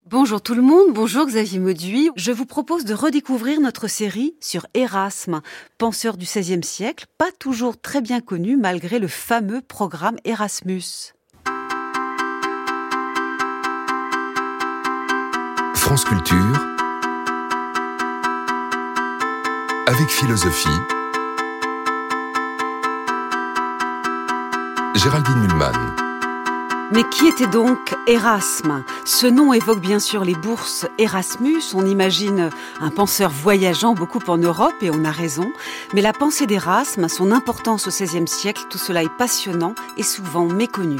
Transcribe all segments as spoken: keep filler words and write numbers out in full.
Bonjour tout le monde, bonjour Xavier Mauduit. Je vous propose de redécouvrir notre série sur Erasme, penseur du seizième siècle, pas toujours très bien connu malgré le fameux programme Erasmus. France Culture avec philosophie. Géraldine Mühlmann. Mais qui était donc Erasme ? Ce nom évoque bien sûr les bourses Erasmus. On imagine un penseur voyageant beaucoup en Europe et on a raison. Mais la pensée d'Erasme, son importance au seizième siècle, tout cela est passionnant et souvent méconnu.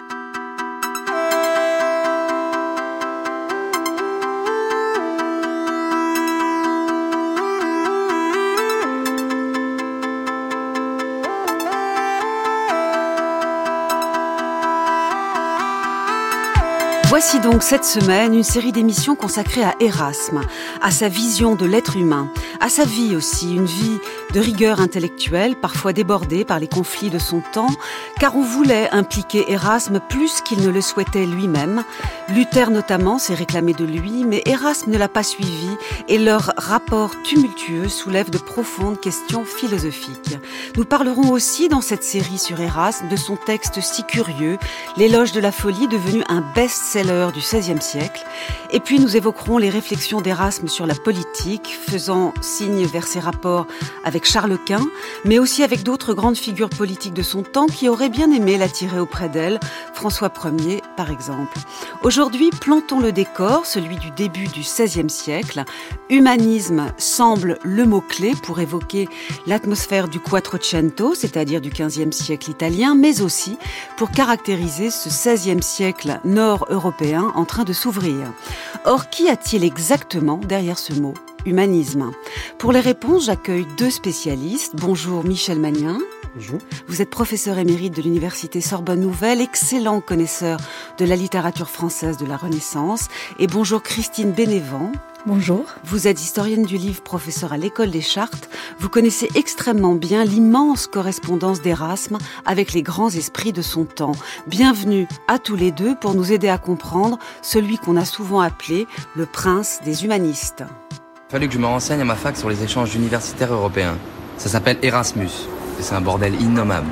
Voici donc cette semaine une série d'émissions consacrées à Erasme, à sa vision de l'être humain, à sa vie aussi, une vie de rigueur intellectuelle, parfois débordée par les conflits de son temps, car on voulait impliquer Erasme plus qu'il ne le souhaitait lui-même. Luther notamment s'est réclamé de lui, mais Erasme ne l'a pas suivi et leur rapport tumultueux soulève de profondes questions philosophiques. Nous parlerons aussi dans cette série sur Erasme de son texte si curieux, L'éloge de la folie, devenu un best-seller du seizième siècle. Et puis nous évoquerons les réflexions d'Erasme sur la politique, faisant signe vers ses rapports avec Charles Quint, mais aussi avec d'autres grandes figures politiques de son temps qui auraient bien aimé l'attirer auprès d'elle, François Ier par exemple. Aujourd'hui, plantons le décor, celui du début du seizième siècle. Humanisme semble le mot-clé pour évoquer l'atmosphère du Quattrocento, c'est-à-dire du quinzième siècle italien, mais aussi pour caractériser ce seizième siècle nord-européen en train de s'ouvrir. Or, qu'y a-t-il exactement derrière ce mot humanisme ? Pour les réponses, j'accueille deux spécialistes. Bonjour Michel Magnin. Bonjour. Vous êtes professeur émérite de l'université Sorbonne Nouvelle, excellent connaisseur de la littérature française de la Renaissance. Et bonjour Christine Bénévent. Bonjour. Vous êtes historienne du livre, professeur à l'École des Chartes. Vous connaissez extrêmement bien l'immense correspondance d'Erasme avec les grands esprits de son temps. Bienvenue à tous les deux pour nous aider à comprendre celui qu'on a souvent appelé le prince des humanistes. Il a fallu que je me renseigne à ma fac sur les échanges universitaires européens. Ça s'appelle Erasmus et c'est un bordel innommable.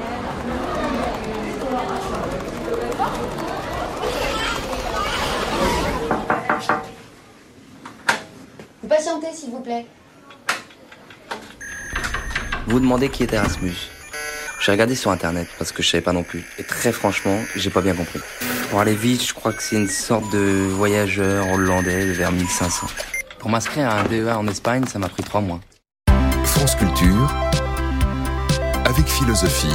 Patientez, s'il vous plaît. Vous vous demandez qui est Erasmus. J'ai regardé sur internet parce que je savais pas non plus. Et très franchement, j'ai pas bien compris. Pour aller vite, je crois que c'est une sorte de voyageur hollandais de vers mille cinq cents. Pour m'inscrire à un D E A en Espagne, ça m'a pris trois mois. France Culture avec philosophie.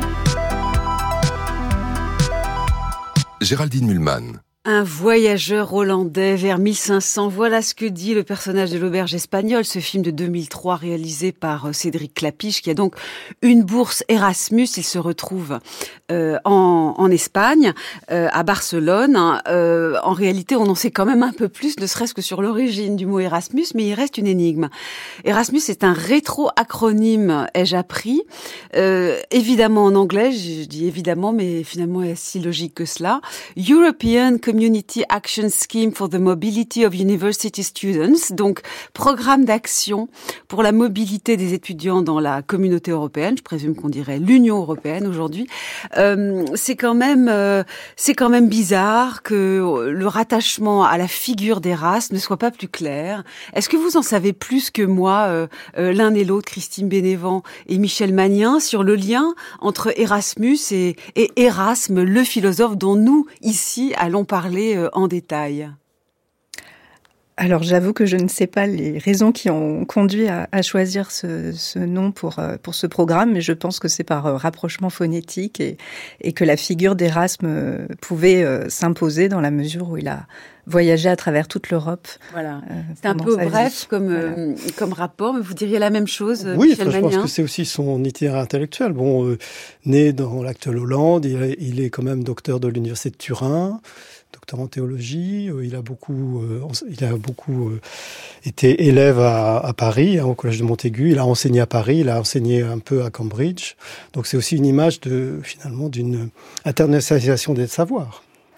Géraldine Mühlmann. Un voyageur hollandais vers mille cinq cents, voilà ce que dit le personnage de l'auberge espagnole, ce film de deux mille trois réalisé par Cédric Clapiche, qui a donc une bourse Erasmus. Il se retrouve euh, en, en Espagne, euh, à Barcelone. Euh, en réalité, on en sait quand même un peu plus, ne serait-ce que sur l'origine du mot Erasmus, mais il reste une énigme. Erasmus est un rétro-acronyme, ai-je appris. Euh, évidemment en anglais, je dis évidemment, mais finalement est si logique que cela. European Community Action Scheme for the Mobility of University Students, donc programme d'action pour la mobilité des étudiants dans la communauté européenne. Je présume qu'on dirait l'Union européenne aujourd'hui. Euh, c'est quand même, euh, c'est quand même bizarre que le rattachement à la figure d'Erasme ne soit pas plus clair. Est-ce que vous en savez plus que moi, euh, euh, l'un et l'autre, Christine Bénévent et Michel Magnin, sur le lien entre Erasmus et, et Erasme, le philosophe dont nous ici allons parler en détail? Alors j'avoue que je ne sais pas les raisons qui ont conduit à, à choisir ce, ce nom pour, pour ce programme, mais je pense que c'est par rapprochement phonétique et, et que la figure d'Erasme pouvait euh, s'imposer dans la mesure où il a voyagé à travers toute l'Europe. Voilà. Euh, c'est un peu bref comme, voilà. euh, comme rapport, mais vous diriez la même chose, oui, Michel enfin, je Magnin. pense que c'est aussi son itinéraire intellectuel. Bon, euh, né dans l'actuelle Hollande, il, il est quand même docteur de l'université de Turin, docteur en théologie. Euh, il a beaucoup, euh, il a beaucoup euh, été élève à, à Paris, hein, au collège de Montaigu. Il a enseigné à Paris, il a enseigné un peu à Cambridge. Donc c'est aussi une image de, finalement, d'une internationalisation des savoirs.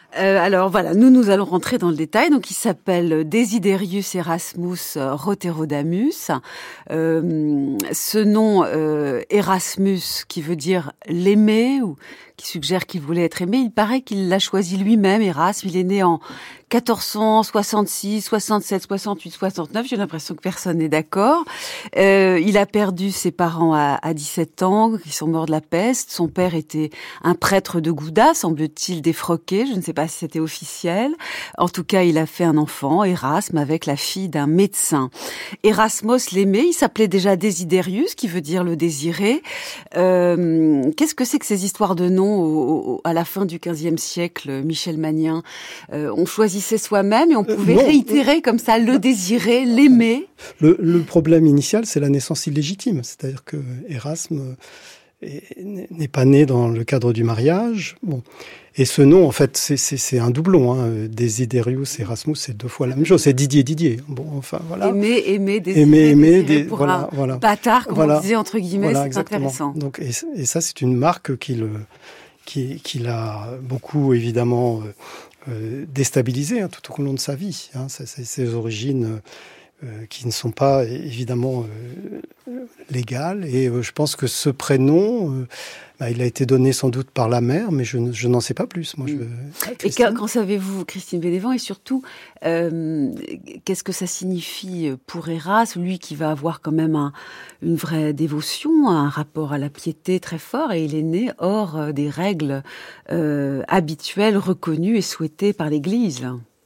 Euh, alors voilà, nous, nous allons rentrer dans le détail. Donc, il s'appelle Desiderius Erasmus Roterodamus. Euh, ce nom euh, Erasmus, qui veut dire l'aimer, ou qui suggère qu'il voulait être aimé, il paraît qu'il l'a choisi lui-même, Erasme. Il est né en quatorze cent soixante-six, soixante-sept, soixante-huit, soixante-neuf. J'ai l'impression que personne n'est d'accord. Euh, il a perdu ses parents à, à dix-sept ans, qui sont morts de la peste. Son père était un prêtre de Gouda, semble-t-il défroqué. Je ne sais pas si c'était officiel. En tout cas, il a fait un enfant, Erasme, avec la fille d'un médecin. Erasmos l'aimait. Il s'appelait déjà Desiderius, qui veut dire le désiré. Euh, qu'est-ce que c'est que ces histoires de noms au, au, à la fin du quinzième siècle, Michel Magnien? euh, On choisissait soi-même et on pouvait euh, réitérer comme ça le désirer, l'aimer. Le, le problème initial, c'est la naissance illégitime. C'est-à-dire que Erasme n'est pas né dans le cadre du mariage. Bon. Et ce nom, en fait, c'est, c'est, c'est un doublon. Hein. Desiderius, Erasmus, c'est deux fois la même chose. C'est Didier, Didier. Bon, enfin, voilà. Aimer, aimer, désirer, aimer, aimer, désirer des, pour voilà, un voilà. bâtard, comme voilà. on disait, entre guillemets, voilà, c'est exactement. intéressant. Donc, et, et ça, c'est une marque qui le, qui, qui l'a beaucoup, évidemment, euh, déstabilisé hein, tout au long de sa vie. Hein. C'est, c'est ses origines euh, qui ne sont pas, évidemment, euh, légales. Et euh, je pense que ce prénom... Euh, Bah, il a été donné sans doute par la mère, mais je, je n'en sais pas plus. Moi, je... Et qu'en, qu'en savez-vous, Christine Bénévent? Et surtout, euh, qu'est-ce que ça signifie pour Erasme, lui qui va avoir quand même un, une vraie dévotion, un rapport à la piété très fort, et il est né hors des règles euh, habituelles, reconnues et souhaitées par l'Église.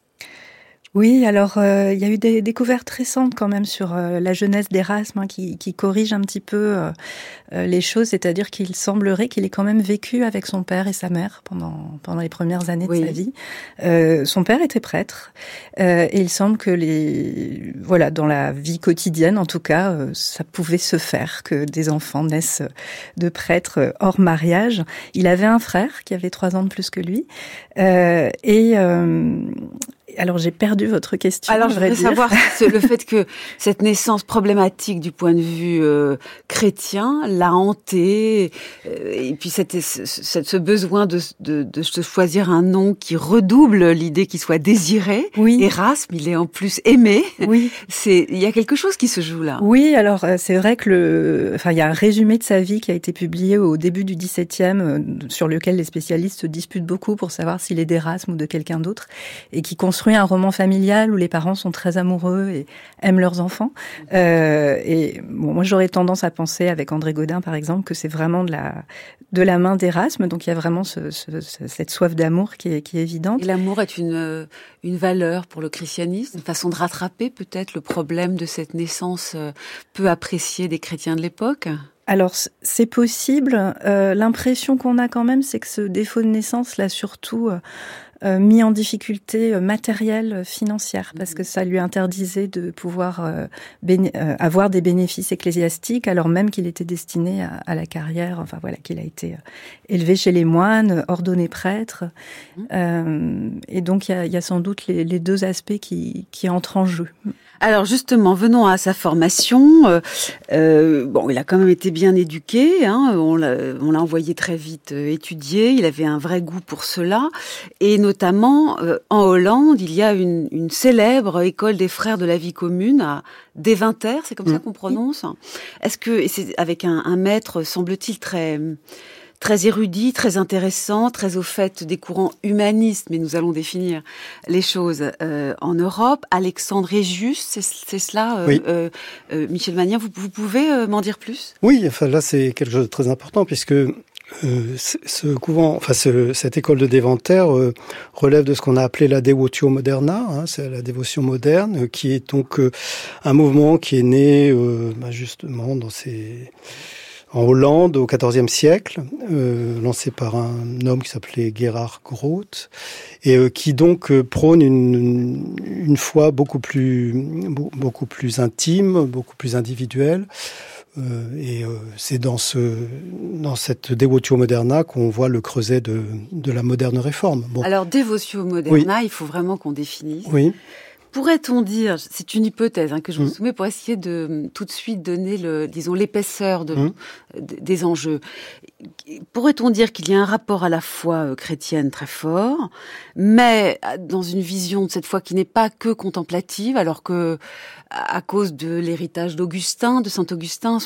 Oui, alors euh, il y a eu des découvertes récentes quand même sur euh, la jeunesse d'Erasme hein, qui, qui corrigent un petit peu euh, euh, les choses, c'est-à-dire qu'il semblerait qu'il ait quand même vécu avec son père et sa mère pendant pendant les premières années oui. de sa vie. Euh, son père était prêtre euh, et il semble que les voilà dans la vie quotidienne en tout cas euh, ça pouvait se faire que des enfants naissent de prêtres hors mariage. Il avait un frère qui avait trois ans de plus que lui euh, et euh, alors, j'ai perdu votre question. Alors, je voudrais savoir le fait que cette naissance problématique du point de vue euh, chrétien l'a hanté, euh, et puis cette, cette, ce besoin de, de, de se choisir un nom qui redouble l'idée qu'il soit désiré. Oui. Erasme, il est en plus aimé. Oui. C'est, il y a quelque chose qui se joue là. Oui, alors c'est vrai que le, enfin, il y a un résumé de sa vie qui a été publié au début du dix-septième, sur lequel les spécialistes se disputent beaucoup pour savoir s'il est d'Erasme ou de quelqu'un d'autre, et qui construit un roman familial où les parents sont très amoureux et aiment leurs enfants. Euh, et bon, moi, j'aurais tendance à penser, avec André Gaudin, par exemple, que c'est vraiment de la, de la main d'Erasme. Donc, il y a vraiment ce, ce, cette soif d'amour qui est, qui est évidente. Et l'amour est une, une valeur pour le christianisme, une façon de rattraper peut-être le problème de cette naissance peu appréciée des chrétiens de l'époque? Alors, c'est possible. Euh, l'impression qu'on a quand même, c'est que ce défaut de naissance l'a surtout euh, euh, mis en difficulté matérielle, financière, parce que ça lui interdisait de pouvoir euh, béné- euh, avoir des bénéfices ecclésiastiques, alors même qu'il était destiné à, à la carrière, enfin voilà, qu'il a été euh, élevé chez les moines, ordonné prêtre. Euh, et donc, il y a, y a sans doute les, les deux aspects qui, qui entrent en jeu. Alors justement, venons à sa formation. Euh, euh, bon, il a quand même été bien éduqué. Hein, on, l'a, on l'a envoyé très vite euh, étudier. Il avait un vrai goût pour cela. Et notamment, euh, en Hollande, il y a une, une célèbre école des frères de la vie commune à Deventer. C'est comme mmh. ça qu'on prononce. Est-ce que, et c'est avec un, un maître, semble-t-il, très... très érudit, très intéressant, très au fait des courants humanistes, mais nous allons définir les choses euh, en Europe. Alexandre Aegius, c'est, c'est cela euh, oui. euh, euh, Michel Magnien, vous, vous pouvez euh, m'en dire plus? Oui, enfin là c'est quelque chose de très important puisque euh, ce couvent, enfin ce, cette école de Deventer euh, relève de ce qu'on a appelé la Devotio Moderna, hein, c'est la dévotion moderne, qui est donc euh, un mouvement qui est né euh, bah, justement dans ces... en Hollande, au quatorzième siècle, euh, lancé par un homme qui s'appelait Gerhard Groth, et euh, qui donc euh, prône une, une foi beaucoup plus, beaucoup plus intime, beaucoup plus individuelle. Euh, et euh, c'est dans, ce, dans cette Devotio Moderna qu'on voit le creuset de, de la moderne réforme. Bon. Alors, Devotio Moderna, oui. Il faut vraiment qu'on définisse. Oui. Pourrait-on dire, c'est une hypothèse hein, que je vous mmh. soumets pour essayer de tout de suite donner le, disons, l'épaisseur de, mmh. de, des enjeux. Pourrait-on dire qu'il y a un rapport à la foi chrétienne très fort, mais dans une vision de cette foi qui n'est pas que contemplative, alors que à cause de l'héritage d'Augustin, de saint Augustin,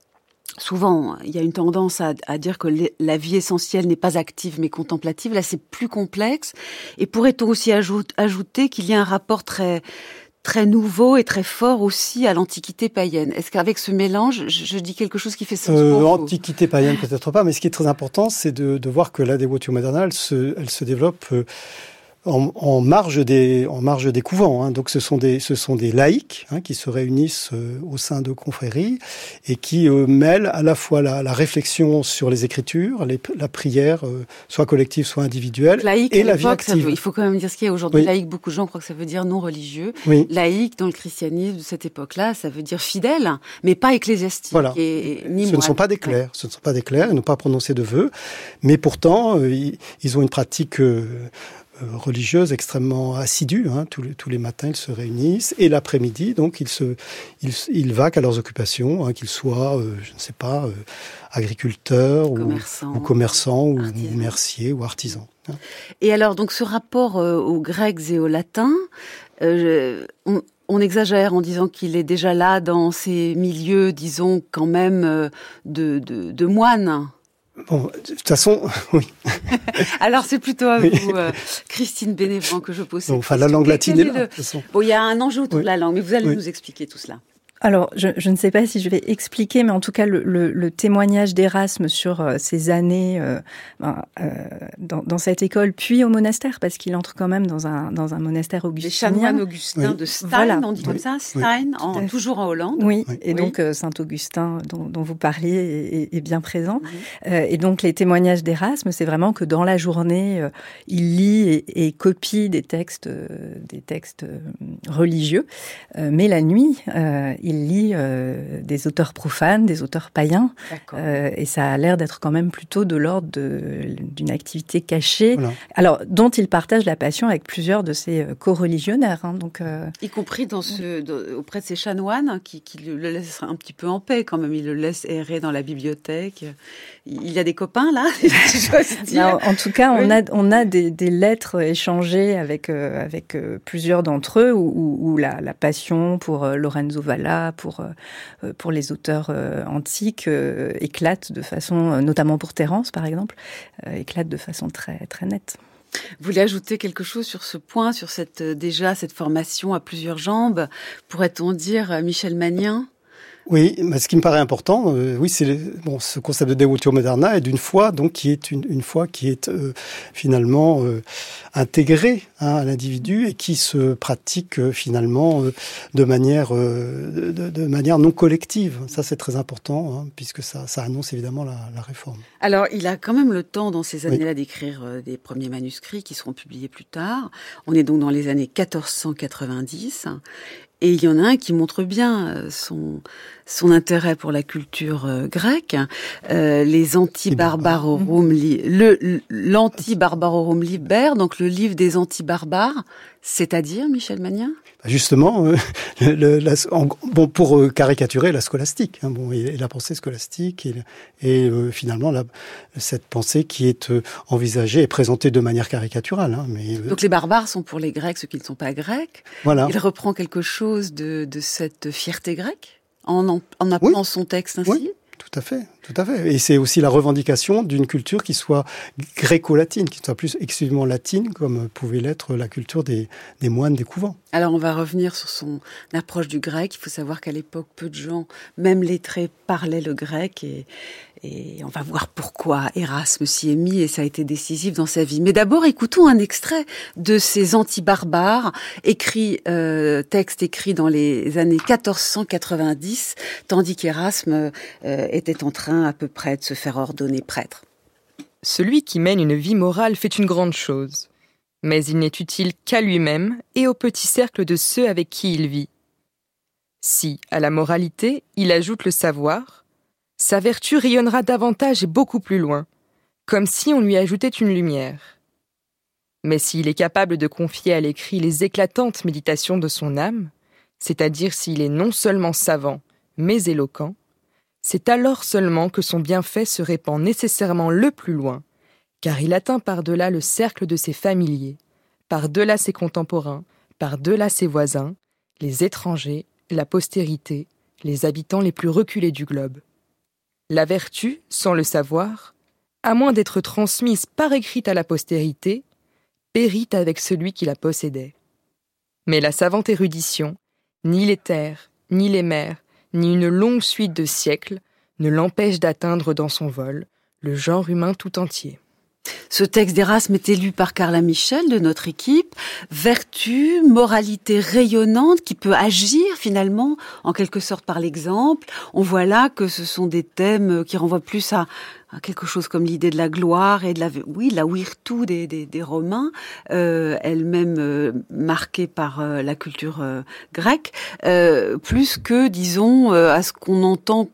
souvent, il y a une tendance à, à dire que la vie essentielle n'est pas active mais contemplative. Là, c'est plus complexe. Et pourrait-on aussi ajoute, ajouter qu'il y a un rapport très très nouveau et très fort aussi à l'Antiquité païenne? Est-ce qu'avec ce mélange, je, je dis quelque chose qui fait sens euh, pour vous? Antiquité païenne, peut-être pas, mais ce qui est très important, c'est de, de voir que la Devotio Moderna, elle se, elle se développe... Euh, En, en marge des en marge des couvents, hein. Donc ce sont des ce sont des laïcs hein, qui se réunissent euh, au sein de confréries et qui euh, mêlent à la fois la, la réflexion sur les Écritures, les, la prière, euh, soit collective, soit individuelle, laïque, et la vie active. Veut, il faut quand même dire ce qu'il y a aujourd'hui. Oui. Laïque, beaucoup de gens croient que ça veut dire non religieux. Oui. Laïque dans le christianisme de cette époque-là, ça veut dire fidèle, mais pas ecclésiastique. Voilà. Et, et, ni ce moine. ne sont pas des clercs, ce ne sont pas des clercs, ils n'ont pas prononcé de vœux, mais pourtant euh, ils, ils ont une pratique euh, religieuse extrêmement assidue. Hein. Tous, les, tous les matins, ils se réunissent et l'après-midi, donc ils se, ils, ils vaquent à leurs occupations, hein, qu'ils soient, euh, je ne sais pas, euh, agriculteurs commerçants, ou, ou commerçants ou, artisans. ou merciers ou artisans. Hein. Et alors, donc, ce rapport euh, aux Grecs et aux Latins, euh, on, on exagère en disant qu'il est déjà là dans ces milieux, disons, quand même, euh, de, de, de moines. Bon, de toute façon, oui. Alors, c'est plutôt à oui. vous, euh, Christine Bénévent, que je pose cette Donc, enfin, la langue latine est là, le... de toute façon. Bon, il y a un enjeu autour oui. de la langue, mais vous allez oui. nous expliquer tout cela. Alors, je, je ne sais pas si je vais expliquer, mais en tout cas, le, le, le témoignage d'Erasme sur euh, ces années euh, euh, dans, dans cette école, puis au monastère, parce qu'il entre quand même dans un, dans un monastère augustinien. Les chanoines augustins oui. de Stein, voilà. on dit oui. comme ça, Stein, oui. en, toujours en Hollande. Oui, oui. et donc euh, Saint-Augustin, dont, dont vous parliez, est, est bien présent. Oui. Euh, et donc, les témoignages d'Erasme, c'est vraiment que dans la journée, euh, il lit et, et copie des textes, euh, des textes euh, religieux, euh, mais la nuit, euh, il lit... Euh, des auteurs profanes, des auteurs païens, euh, et ça a l'air d'être quand même plutôt de l'ordre de, d'une activité cachée, voilà. alors dont il partage la passion avec plusieurs de ses co-religionnaires. Hein, donc, euh... y compris dans ce, dans, auprès de ces chanoines qui, qui le laissent un petit peu en paix quand même, ils le laissent errer dans la bibliothèque. Il y a des copains là, non, en tout cas, oui. on a on a des, des lettres échangées avec euh, avec euh, plusieurs d'entre eux où, où, où la, la passion pour euh, Lorenzo Valla, pour euh, pour les auteurs euh, antiques euh, éclate de façon, euh, notamment pour Terence par exemple, euh, éclate de façon très très nette. Vous voulez ajouter quelque chose sur ce point, sur cette déjà cette formation à plusieurs jambes, pourrait-on dire, Michel Magnin? Oui, mais ce qui me paraît important, euh, oui, c'est le, bon, ce concept de Devotio Moderna est d'une foi, donc qui est une, une foi qui est euh, finalement euh, intégrée hein, à l'individu et qui se pratique euh, finalement euh, de manière euh, de, de manière non collective. Ça, c'est très important hein, puisque ça, ça annonce évidemment la, la réforme. Alors, il a quand même le temps dans ces années-là oui. d'écrire euh, des premiers manuscrits qui seront publiés plus tard. On est donc dans les années quatorze cent quatre-vingt-dix. Et il y en a un qui montre bien son son intérêt pour la culture euh, grecque, euh, les Anti-Barbarorum li- le l'Anti-Barbarorum Liber, donc le livre des anti-barbares, c'est-à-dire Michel Magnin. Justement, euh, le, la, en, bon pour euh, caricaturer la scolastique, hein, bon et, et la pensée scolastique et, et euh, finalement la, cette pensée qui est euh, envisagée et présentée de manière caricaturale. Hein, mais euh, donc les barbares sont pour les Grecs ceux qui ne sont pas grecs. Voilà. Il reprend quelque chose de, de cette fierté grecque en en, en appelant oui. son texte ainsi. Oui. Tout à fait, tout à fait. Et c'est aussi la revendication d'une culture qui soit gréco-latine, qui soit plus exclusivement latine, comme pouvait l'être la culture des, des moines des couvents. Alors on va revenir sur son approche du grec. Il faut savoir qu'à l'époque, peu de gens, même lettrés, parlaient le grec et, et on va voir pourquoi Erasme s'y est mis et ça a été décisif dans sa vie. Mais d'abord, écoutons un extrait de ces anti-barbares, écrit, euh, texte écrit dans les années quatorze cent quatre-vingt-dix, tandis qu'Erasme euh, était en train à peu près de se faire ordonner prêtre. Celui qui mène une vie morale fait une grande chose, mais il n'est utile qu'à lui-même et au petit cercle de ceux avec qui il vit. Si, à la moralité, il ajoute le savoir, sa vertu rayonnera davantage et beaucoup plus loin, comme si on lui ajoutait une lumière. Mais s'il est capable de confier à l'écrit les éclatantes méditations de son âme, c'est-à-dire s'il est non seulement savant, mais éloquent, c'est alors seulement que son bienfait se répand nécessairement le plus loin, car il atteint par-delà le cercle de ses familiers, par-delà ses contemporains, par-delà ses voisins, les étrangers, la postérité, les habitants les plus reculés du globe. La vertu, sans le savoir, à moins d'être transmise par écrit à la postérité, périt avec celui qui la possédait. Mais la savante érudition, ni les terres, ni les mers, ni une longue suite de siècles ne l'empêche d'atteindre dans son vol le genre humain tout entier. Ce texte d'Erasme était lu par Carla Michel de notre équipe. Vertu, moralité rayonnante qui peut agir finalement en quelque sorte par l'exemple. On voit là que ce sont des thèmes qui renvoient plus à, à quelque chose comme l'idée de la gloire et de la, oui, la virtu des, des, des Romains, euh, elle-même euh, marquée par euh, la culture euh, grecque, euh, plus que, disons, euh, à ce qu'on entend,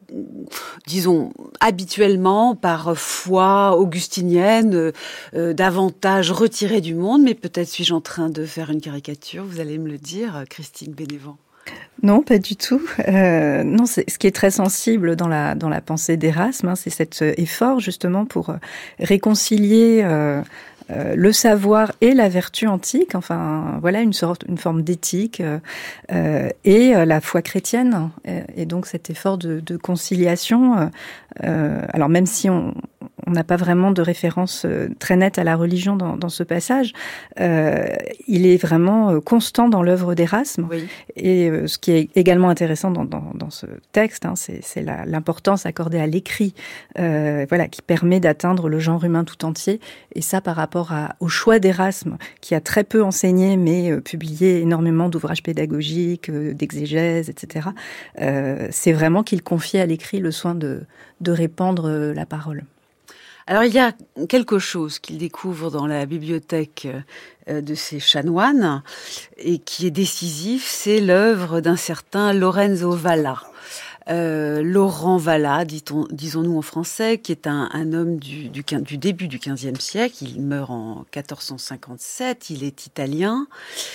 disons, habituellement par foi augustinienne, euh, euh, davantage retirée du monde, mais peut-être suis-je en train de faire une caricature, vous allez me le dire, Christine Bénévent. Non, pas du tout. Euh, non, c'est ce qui est très sensible dans la dans la pensée d'Erasme, hein, c'est cet effort justement pour réconcilier euh, euh, le savoir et la vertu antique. Enfin, voilà une sorte, une forme d'éthique euh, et euh, la foi chrétienne. Et, et donc cet effort de, de conciliation. Euh, alors même si on on n'a pas vraiment de référence très nette à la religion dans, dans ce passage, euh, il est vraiment constant dans l'œuvre d'Erasme. Oui. Et euh, ce qui est également intéressant dans, dans, dans ce texte, hein, c'est, c'est la, l'importance accordée à l'écrit, euh, voilà, qui permet d'atteindre le genre humain tout entier. Et ça, par rapport à, au choix d'Erasme, qui a très peu enseigné, mais euh, publié énormément d'ouvrages pédagogiques, euh, d'exégèse, et cetera. Euh, c'est vraiment qu'il confiait à l'écrit le soin de, de répandre euh, la parole. Alors, il y a quelque chose qu'il découvre dans la bibliothèque de ces chanoines et qui est décisif, c'est l'œuvre d'un certain Lorenzo Valla. Euh, Laurent Valla, dit-on, disons-nous en français, qui est un, un homme du, du, du début du quinzième siècle. Il meurt en quatorze cent cinquante-sept, il est italien.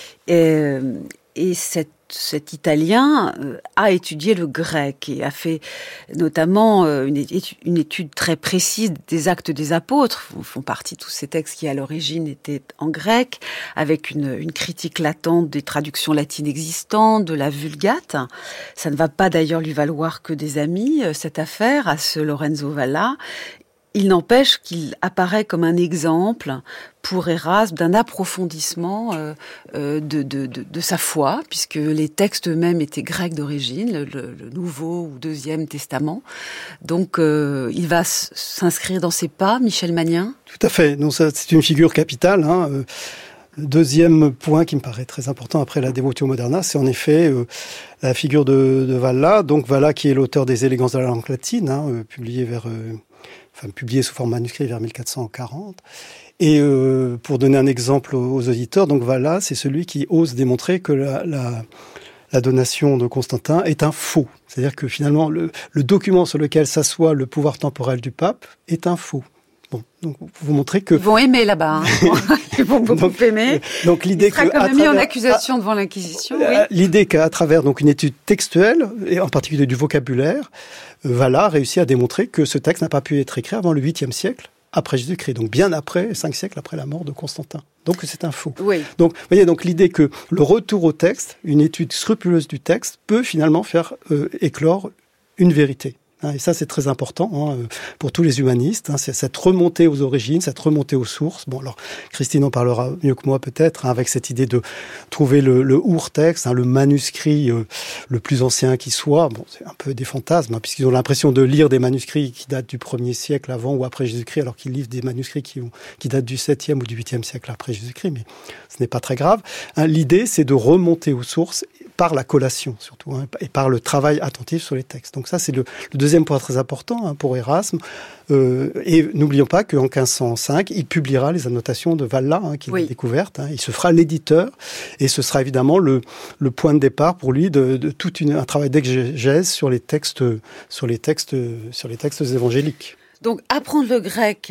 Et, et cette Cet Italien euh, a étudié le grec et a fait notamment euh, une, étude, une étude très précise des Actes des Apôtres, font, font partie tous ces textes qui à l'origine étaient en grec, avec une, une critique latente des traductions latines existantes, de la Vulgate. Ça ne va pas d'ailleurs lui valoir que des amis, euh, cette affaire, à ce Lorenzo Valla. Il n'empêche qu'il apparaît comme un exemple pour Erasme d'un approfondissement euh, euh, de, de, de, de sa foi, puisque les textes eux-mêmes étaient grecs d'origine, le, le, le Nouveau ou Deuxième Testament. Donc euh, il va s- s'inscrire dans ses pas, Michel Magnin. Tout à fait. Donc, ça, c'est une figure capitale. Hein. Euh, deuxième point qui me paraît très important après la Devotio Moderna, c'est en effet euh, la figure de, de Valla. Donc Valla qui est l'auteur des Élégances de la langue latine, hein, euh, publié vers... Euh, Enfin, publié sous forme manuscrit vers mille quatre cent quarante. Et euh, pour donner un exemple aux, aux auditeurs, donc Valla, c'est celui qui ose démontrer que la, la, la donation de Constantin est un faux. C'est-à-dire que finalement, le, le document sur lequel s'assoit le pouvoir temporel du pape est un faux. Bon, donc vous montrez que... Ils vont aimer là-bas. Hein. Ils vont beaucoup donc, aimer. Donc l'idée Il sera que quand même mis travers, en accusation à, devant l'Inquisition. Oui. L'idée qu'à travers donc une étude textuelle, et en particulier du vocabulaire, Valla réussit à démontrer que ce texte n'a pas pu être écrit avant le huitième siècle, après Jésus-Christ, donc bien après, cinq siècles après la mort de Constantin. Donc c'est un faux. Oui. Donc vous voyez, donc l'idée que le retour au texte, une étude scrupuleuse du texte, peut finalement faire euh, éclore une vérité. Et ça, c'est très important hein, pour tous les humanistes. Hein, c'est cette remontée aux origines, cette remontée aux sources. Bon, alors Christine en parlera mieux que moi peut-être, hein, avec cette idée de trouver le, le ur-texte, hein, le manuscrit euh, le plus ancien qui soit. Bon, c'est un peu des fantasmes, hein, puisqu'ils ont l'impression de lire des manuscrits qui datent du premier siècle avant ou après Jésus-Christ, alors qu'ils lisent des manuscrits qui, ont, qui datent du septième ou du huitième siècle après Jésus-Christ. Mais ce n'est pas très grave. Hein, l'idée, c'est de remonter aux sources par la collation surtout, hein, et par le travail attentif sur les textes. Donc ça, c'est le, le deuxième point très important hein, pour Erasme. Euh, et n'oublions pas qu'en quinze cent cinq, il publiera les annotations de Valla, hein, qu'il oui. a découvertes. Hein. Il se fera l'éditeur, et ce sera évidemment le, le point de départ pour lui de, de tout une, un travail d'exégèse sur les textes, sur les textes, sur les textes évangéliques. Donc apprendre le grec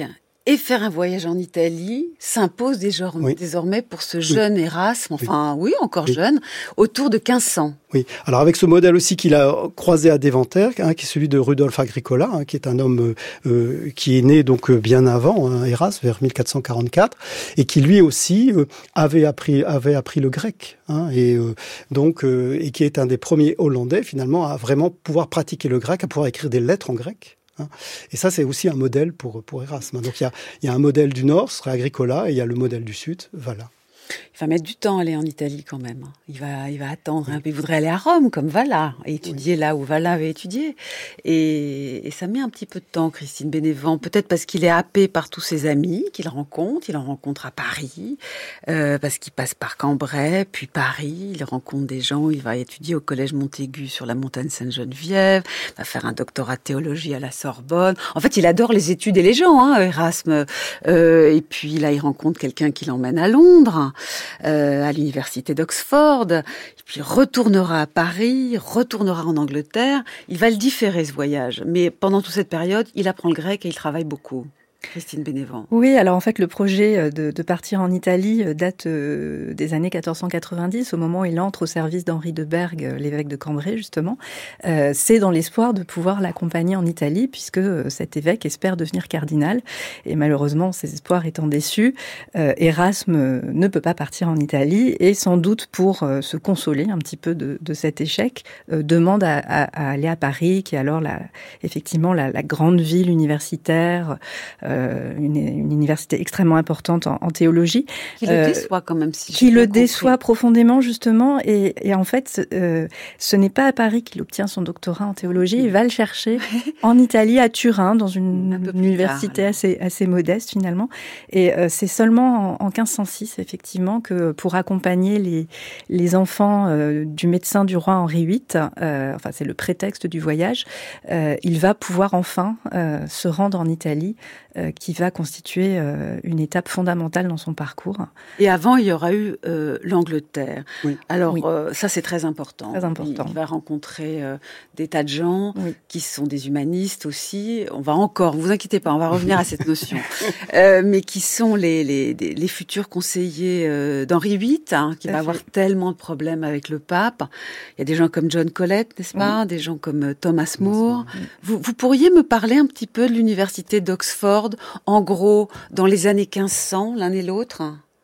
Et faire un voyage en Italie s'impose désormais, oui. désormais pour ce jeune oui. Erasme, enfin oui, oui encore oui. jeune, autour de quinze ans. Oui, alors avec ce modèle aussi qu'il a croisé à Deventer, hein, qui est celui de Rudolf Agricola, hein, qui est un homme euh, qui est né donc bien avant hein, Erasme, vers mille quatre cent quarante-quatre, et qui lui aussi euh, avait appris avait appris le grec, hein, et euh, donc euh, et qui est un des premiers Hollandais finalement à vraiment pouvoir pratiquer le grec, à pouvoir écrire des lettres en grec. Et ça, c'est aussi un modèle pour, pour Erasme. Donc, il y a, il y a un modèle du Nord, ce serait Agricola, et il y a le modèle du Sud, Valla. Il va mettre du temps à aller en Italie quand même. Il va, il va attendre. Oui. Il voudrait aller à Rome comme Valla et étudier oui. là où Valla avait étudié. Et, et ça met un petit peu de temps, Christine Bénévent. Peut-être parce qu'il est happé par tous ses amis qu'il rencontre. Il en rencontre à Paris, euh, parce qu'il passe par Cambrai, puis Paris. Il rencontre des gens. Il va étudier au collège Montaigu sur la montagne Sainte-Geneviève. Il va faire un doctorat de théologie à la Sorbonne. En fait, il adore les études et les gens, hein, Erasme. Euh, et puis là, il rencontre quelqu'un qui l'emmène à Londres. Euh, à l'université d'Oxford, et puis retournera à Paris, retournera en Angleterre. Il va le différer ce voyage, mais pendant toute cette période, il apprend le grec et il travaille beaucoup. Christine Bénévent. Oui, alors en fait, le projet de, de partir en Italie date euh, des années quatorze cent quatre-vingt-dix, au moment où il entre au service d'Henri de Berg, l'évêque de Cambrai, justement. Euh, c'est dans l'espoir de pouvoir l'accompagner en Italie, puisque euh, cet évêque espère devenir cardinal. Et malheureusement, ses espoirs étant déçus, euh, Erasme ne peut pas partir en Italie, et sans doute pour euh, se consoler un petit peu de, de cet échec, euh, demande à, à, à aller à Paris, qui est alors la, effectivement la, la grande ville universitaire, euh, Une, une université extrêmement importante en, en théologie. Qui le euh, déçoit quand même, si Qui le compris. déçoit profondément, justement. Et, et en fait, euh, ce n'est pas à Paris qu'il obtient son doctorat en théologie. Il va le chercher en Italie, à Turin, dans une, une université tard, assez, assez modeste, finalement. Et euh, c'est seulement en, en quinze cent six, effectivement, que pour accompagner les, les enfants euh, du médecin du roi Henri huit, euh, enfin, c'est le prétexte du voyage, euh, il va pouvoir enfin euh, se rendre en Italie, euh, qui va constituer euh, une étape fondamentale dans son parcours. Et avant, il y aura eu euh, l'Angleterre. Oui. Alors, oui. Euh, ça, c'est très important. Très important. Il, il va rencontrer euh, des tas de gens oui. qui sont des humanistes aussi. On va encore, vous inquiétez pas, on va revenir à cette notion. Euh, mais qui sont les, les, les futurs conseillers euh, d'Henri huit, hein, qui va avoir tellement de problèmes avec le pape. Il y a des gens comme John Colet, n'est-ce pas ? Oui. Des gens comme euh, Thomas More. Oui. Vous, vous pourriez me parler un petit peu de l'université d'Oxford, en gros, dans les années quinze cents, l'un et l'autre?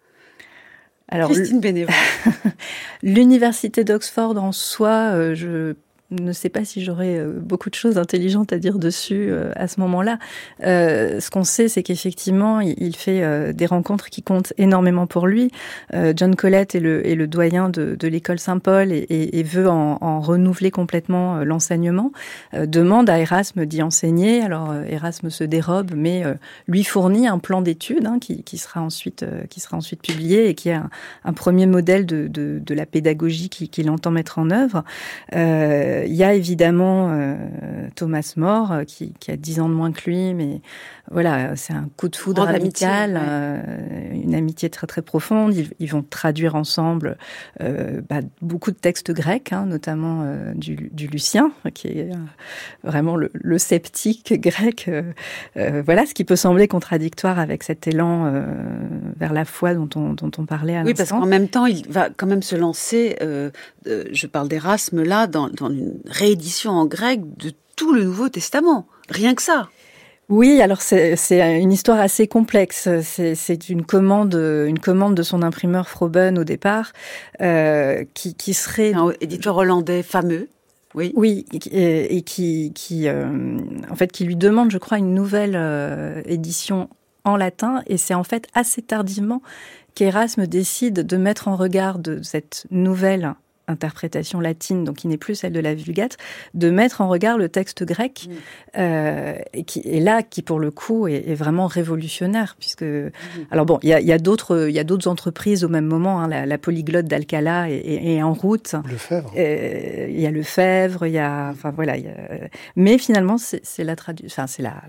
Alors, Christine Bénévent. L'université d'Oxford en soi, euh, je ne sais pas si j'aurais euh, beaucoup de choses intelligentes à dire dessus euh, à ce moment-là. Euh, ce qu'on sait, c'est qu'effectivement, il, il fait euh, des rencontres qui comptent énormément pour lui. Euh, John Colet est le, est le doyen de, de l'école Saint-Paul et, et, et veut en, en renouveler complètement euh, l'enseignement. Euh, demande à Erasme d'y enseigner. Alors, euh, Erasme se dérobe, mais euh, lui fournit un plan d'études hein, qui, qui sera ensuite euh, qui sera ensuite publié et qui est un, un premier modèle de, de, de la pédagogie qu'il, qu'il entend mettre en œuvre. Euh, Il y a évidemment euh, Thomas More euh, qui, qui a dix ans de moins que lui, mais voilà, c'est un coup de foudre amical, ouais. euh, une amitié très très profonde. Ils, ils vont traduire ensemble euh, bah, beaucoup de textes grecs, hein, notamment euh, du, du Lucien, qui est euh, vraiment le, le sceptique grec. Euh, euh, voilà, ce qui peut sembler contradictoire avec cet élan euh, vers la foi dont on, dont on parlait à l'instant. Oui, parce qu'en même temps, il va quand même se lancer. Euh, euh, je parle d'Erasme là dans, dans une réédition en grec de tout le Nouveau Testament. Rien que ça. Oui, alors c'est, c'est une histoire assez complexe. C'est, c'est une commande, une commande de son imprimeur Froben au départ, euh, qui, qui serait un éditeur hollandais fameux. Oui, oui, et, et qui, qui, euh, en fait, qui lui demande, je crois, une nouvelle euh, édition en latin. Et c'est en fait assez tardivement qu'Erasme décide de mettre en regard de cette nouvelle interprétation latine, donc qui n'est plus celle de la Vulgate, de mettre en regard le texte grec, mmh. euh, et, qui, et là, qui pour le coup est, est vraiment révolutionnaire, puisque... Mmh. Alors bon, il y a, y a d'autres, il y a d'autres entreprises au même moment, hein, la, la polyglotte d'Alcala est, est, est en route. Lefebvre. Il y a Lefebvre, il y a... Enfin voilà, y a, mais finalement, c'est, c'est la traduction... Enfin, c'est la... la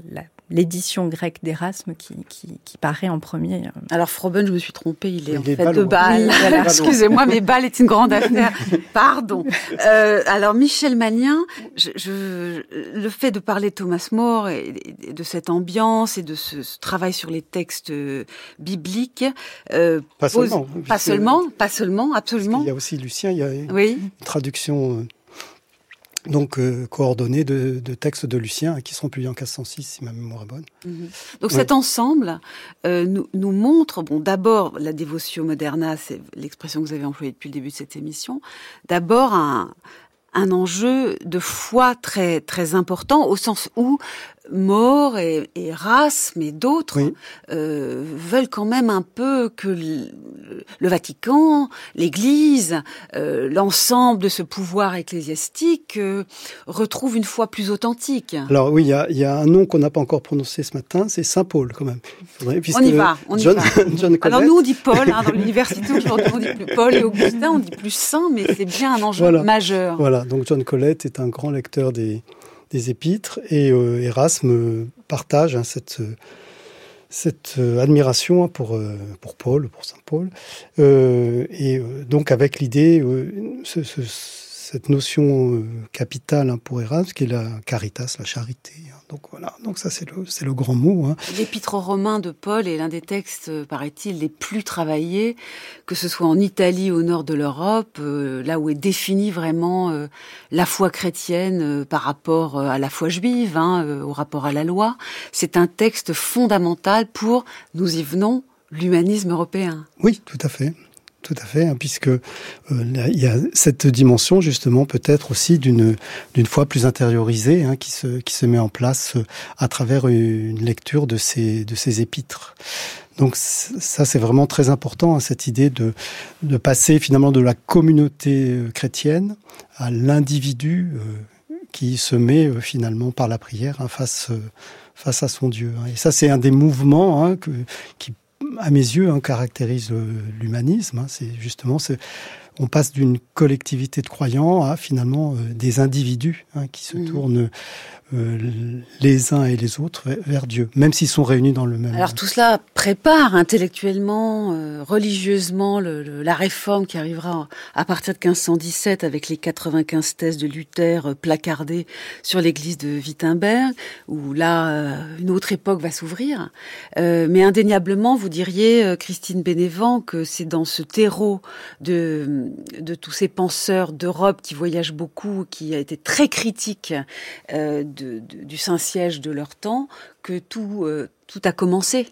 l'édition grecque d'Erasme qui, qui, qui paraît en premier. Alors Froben, je me suis trompée, il est il en est fait Bâle, de Bâle. oui. Voilà, excusez-moi, mais Bâle est une grande affaire. Pardon. Euh, alors Michel Magnien, je, je, le fait de parler de Thomas More et, et de cette ambiance et de ce, ce travail sur les textes bibliques, euh, pas pose, seulement, pas seulement, pas seulement, absolument. Il y a aussi Lucien, il y a une, oui. une traduction. Euh, Donc, euh, coordonnées de, de textes de Lucien, qui seront publiés en quinze cent six, si ma mémoire est bonne. Mmh. Donc, ouais. cet ensemble euh, nous, nous montre, bon, d'abord, la Devotio Moderna, c'est l'expression que vous avez employée depuis le début de cette émission, d'abord un, un enjeu de foi très, très important, au sens où More et, et Erasme et d'autres oui. euh, veulent quand même un peu que le, le Vatican, l'Église, euh, l'ensemble de ce pouvoir ecclésiastique euh, retrouve une foi plus authentique. Alors oui, il y a, y a un nom qu'on n'a pas encore prononcé ce matin, c'est Saint Paul quand même. Faudrait, on y va, on John, y va. John Alors nous on dit Paul, hein, dans l'université aujourd'hui on dit plus Paul et Augustin, on dit plus Saint, mais c'est bien un enjeu voilà. majeur. Voilà, donc John Colet est un grand lecteur des des épîtres, et euh, Erasme partage hein, cette, cette euh, admiration pour, euh, pour Paul, pour saint Paul, euh, et euh, donc avec l'idée, euh, ce, ce, cette notion euh, capitale hein, pour Erasme, qui est la caritas, la charité. Hein. Donc voilà, donc ça c'est le, c'est le grand mot. Hein. L'Épître aux Romains de Paul est l'un des textes, paraît-il, les plus travaillés, que ce soit en Italie, au nord de l'Europe, euh, là où est définie vraiment euh, la foi chrétienne euh, par rapport euh, à la foi juive, hein, euh, au rapport à la loi. C'est un texte fondamental pour, nous y venons, l'humanisme européen. Oui, tout à fait. Tout à fait, hein, puisque euh, là, il y a cette dimension justement peut-être aussi d'une d'une foi plus intériorisée hein, qui se qui se met en place euh, à travers une lecture de ces de ces épîtres. Donc ça c'est vraiment très important hein, cette idée de de passer finalement de la communauté chrétienne à l'individu euh, qui se met euh, finalement par la prière hein, face euh, face à son Dieu. Hein. Et ça c'est un des mouvements hein, que qui à mes yeux, hein, caractérise l'humanisme. Hein, c'est justement, c'est, on passe d'une collectivité de croyants à finalement euh, des individus hein, qui se mmh. tournent euh, les uns et les autres vers Dieu, même s'ils sont réunis dans le même. Alors tout cela prépare intellectuellement, euh, religieusement le, le, la réforme qui arrivera à partir de quinze cent dix-sept avec les quatre-vingt-quinze thèses de Luther euh, placardées sur l'église de Wittenberg, où là euh, une autre époque va s'ouvrir. Euh, mais indéniablement, vous diriez, euh, Christine Bénévent, que c'est dans ce terreau de, de tous ces penseurs d'Europe qui voyagent beaucoup, qui a été très critique euh, de, de, du Saint-Siège de leur temps, que tout, euh, tout a commencé.